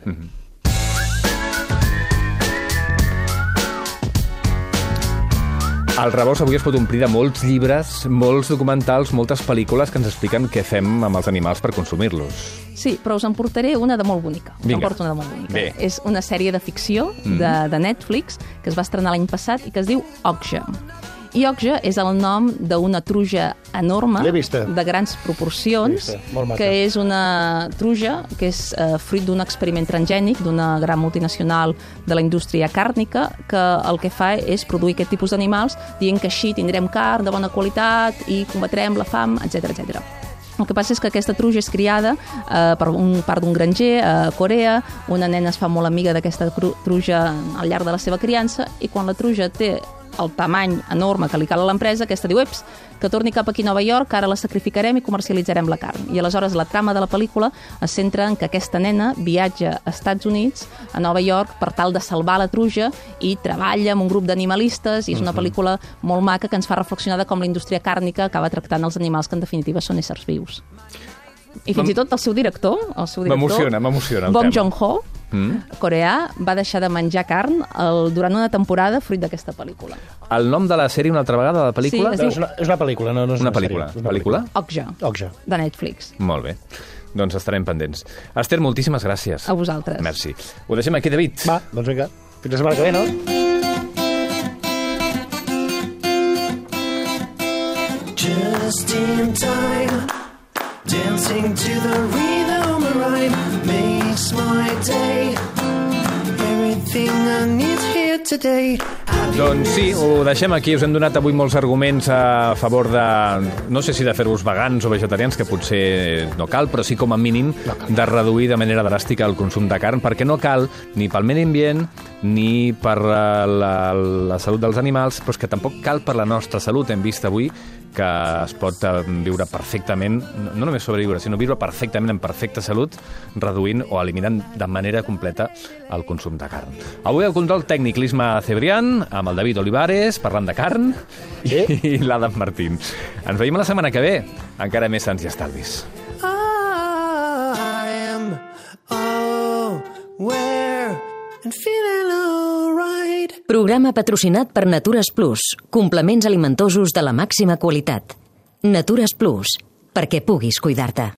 El Rebost avui es pot omplir de molts llibres, molts documentals, moltes pel·lícules que ens expliquen què fem amb els animals per consumir-los. Sí, però us en portaré una de molt bonica. Bé. És una sèrie de ficció de Netflix que es va estrenar l'any passat i que es diu Okja. I Okja és el nom d'una truja enorme, de grans proporcions, que és una truja que és fruit d'un experiment transgènic d'una gran multinacional de la indústria càrnica, que el que fa és produir aquest tipus d'animals dient que així tindrem carn de bona qualitat i combatrem la fam, etc etc. El que passa és que aquesta truja és criada per part d'un granger a Corea, una nena es fa molt amiga d'aquesta truja al llarg de la seva criança i quan la truja té el tamany enorme que li cal a l'empresa, aquesta diu, eps, que torni cap aquí a Nova York, ara la sacrificarem i comercialitzarem la carn. I aleshores la trama de la pel·lícula es centra en que aquesta nena viatja a Estats Units, a Nova York, per tal de salvar la truja i treballa amb un grup d'animalistes i és una pel·lícula molt maca que ens fa reflexionar de com la indústria càrnica acaba tractant els animals que en definitiva són éssers vius. I fins i tot el seu director m'emociona Bong Joon-ho, coreà, va deixar de menjar carn durant una temporada fruit d'aquesta pel·lícula. El nom de la sèrie una altra vegada, de la pel·lícula? Sí, és una pel·lícula, no és una pel·lícula. sèrie. Pel·lícula? Okja, de Netflix. Molt bé. Doncs estarem pendents. Esther, moltíssimes gràcies. A vosaltres. Merci. Ho deixem aquí, David. Va, doncs vinga. Fins la setmana que ve, no? Just in time, dancing to the rhythm of rhyme makes my day. Everything I need here today. Doncs sí, ho deixem aquí. Us hem donat avui molts arguments a favor de, no sé si de fer-vos vegans o vegetarians, que potser no cal, però sí com a mínim de reduir de manera dràstica el consum de carn, perquè no cal ni pel medi ambient ni per la salut dels animals, però és que tampoc cal per la nostra salut. Hem vist avui que es pot viure perfectament, no només sobreviure, sinó viure perfectament en perfecta salut, reduint o eliminant de manera completa el consum de carn. Avui el control tècnic, l'Isma Cebrián, amb el David Olivares, parlant de carn, i l'Adam Martín. Ens veiem la setmana que ve, encara més sants i estalvis. I am aware and feeling alright. Programa patrocinat per Natures Plus, complements alimentosos de la màxima qualitat. Natures Plus, perquè puguis cuidar-te.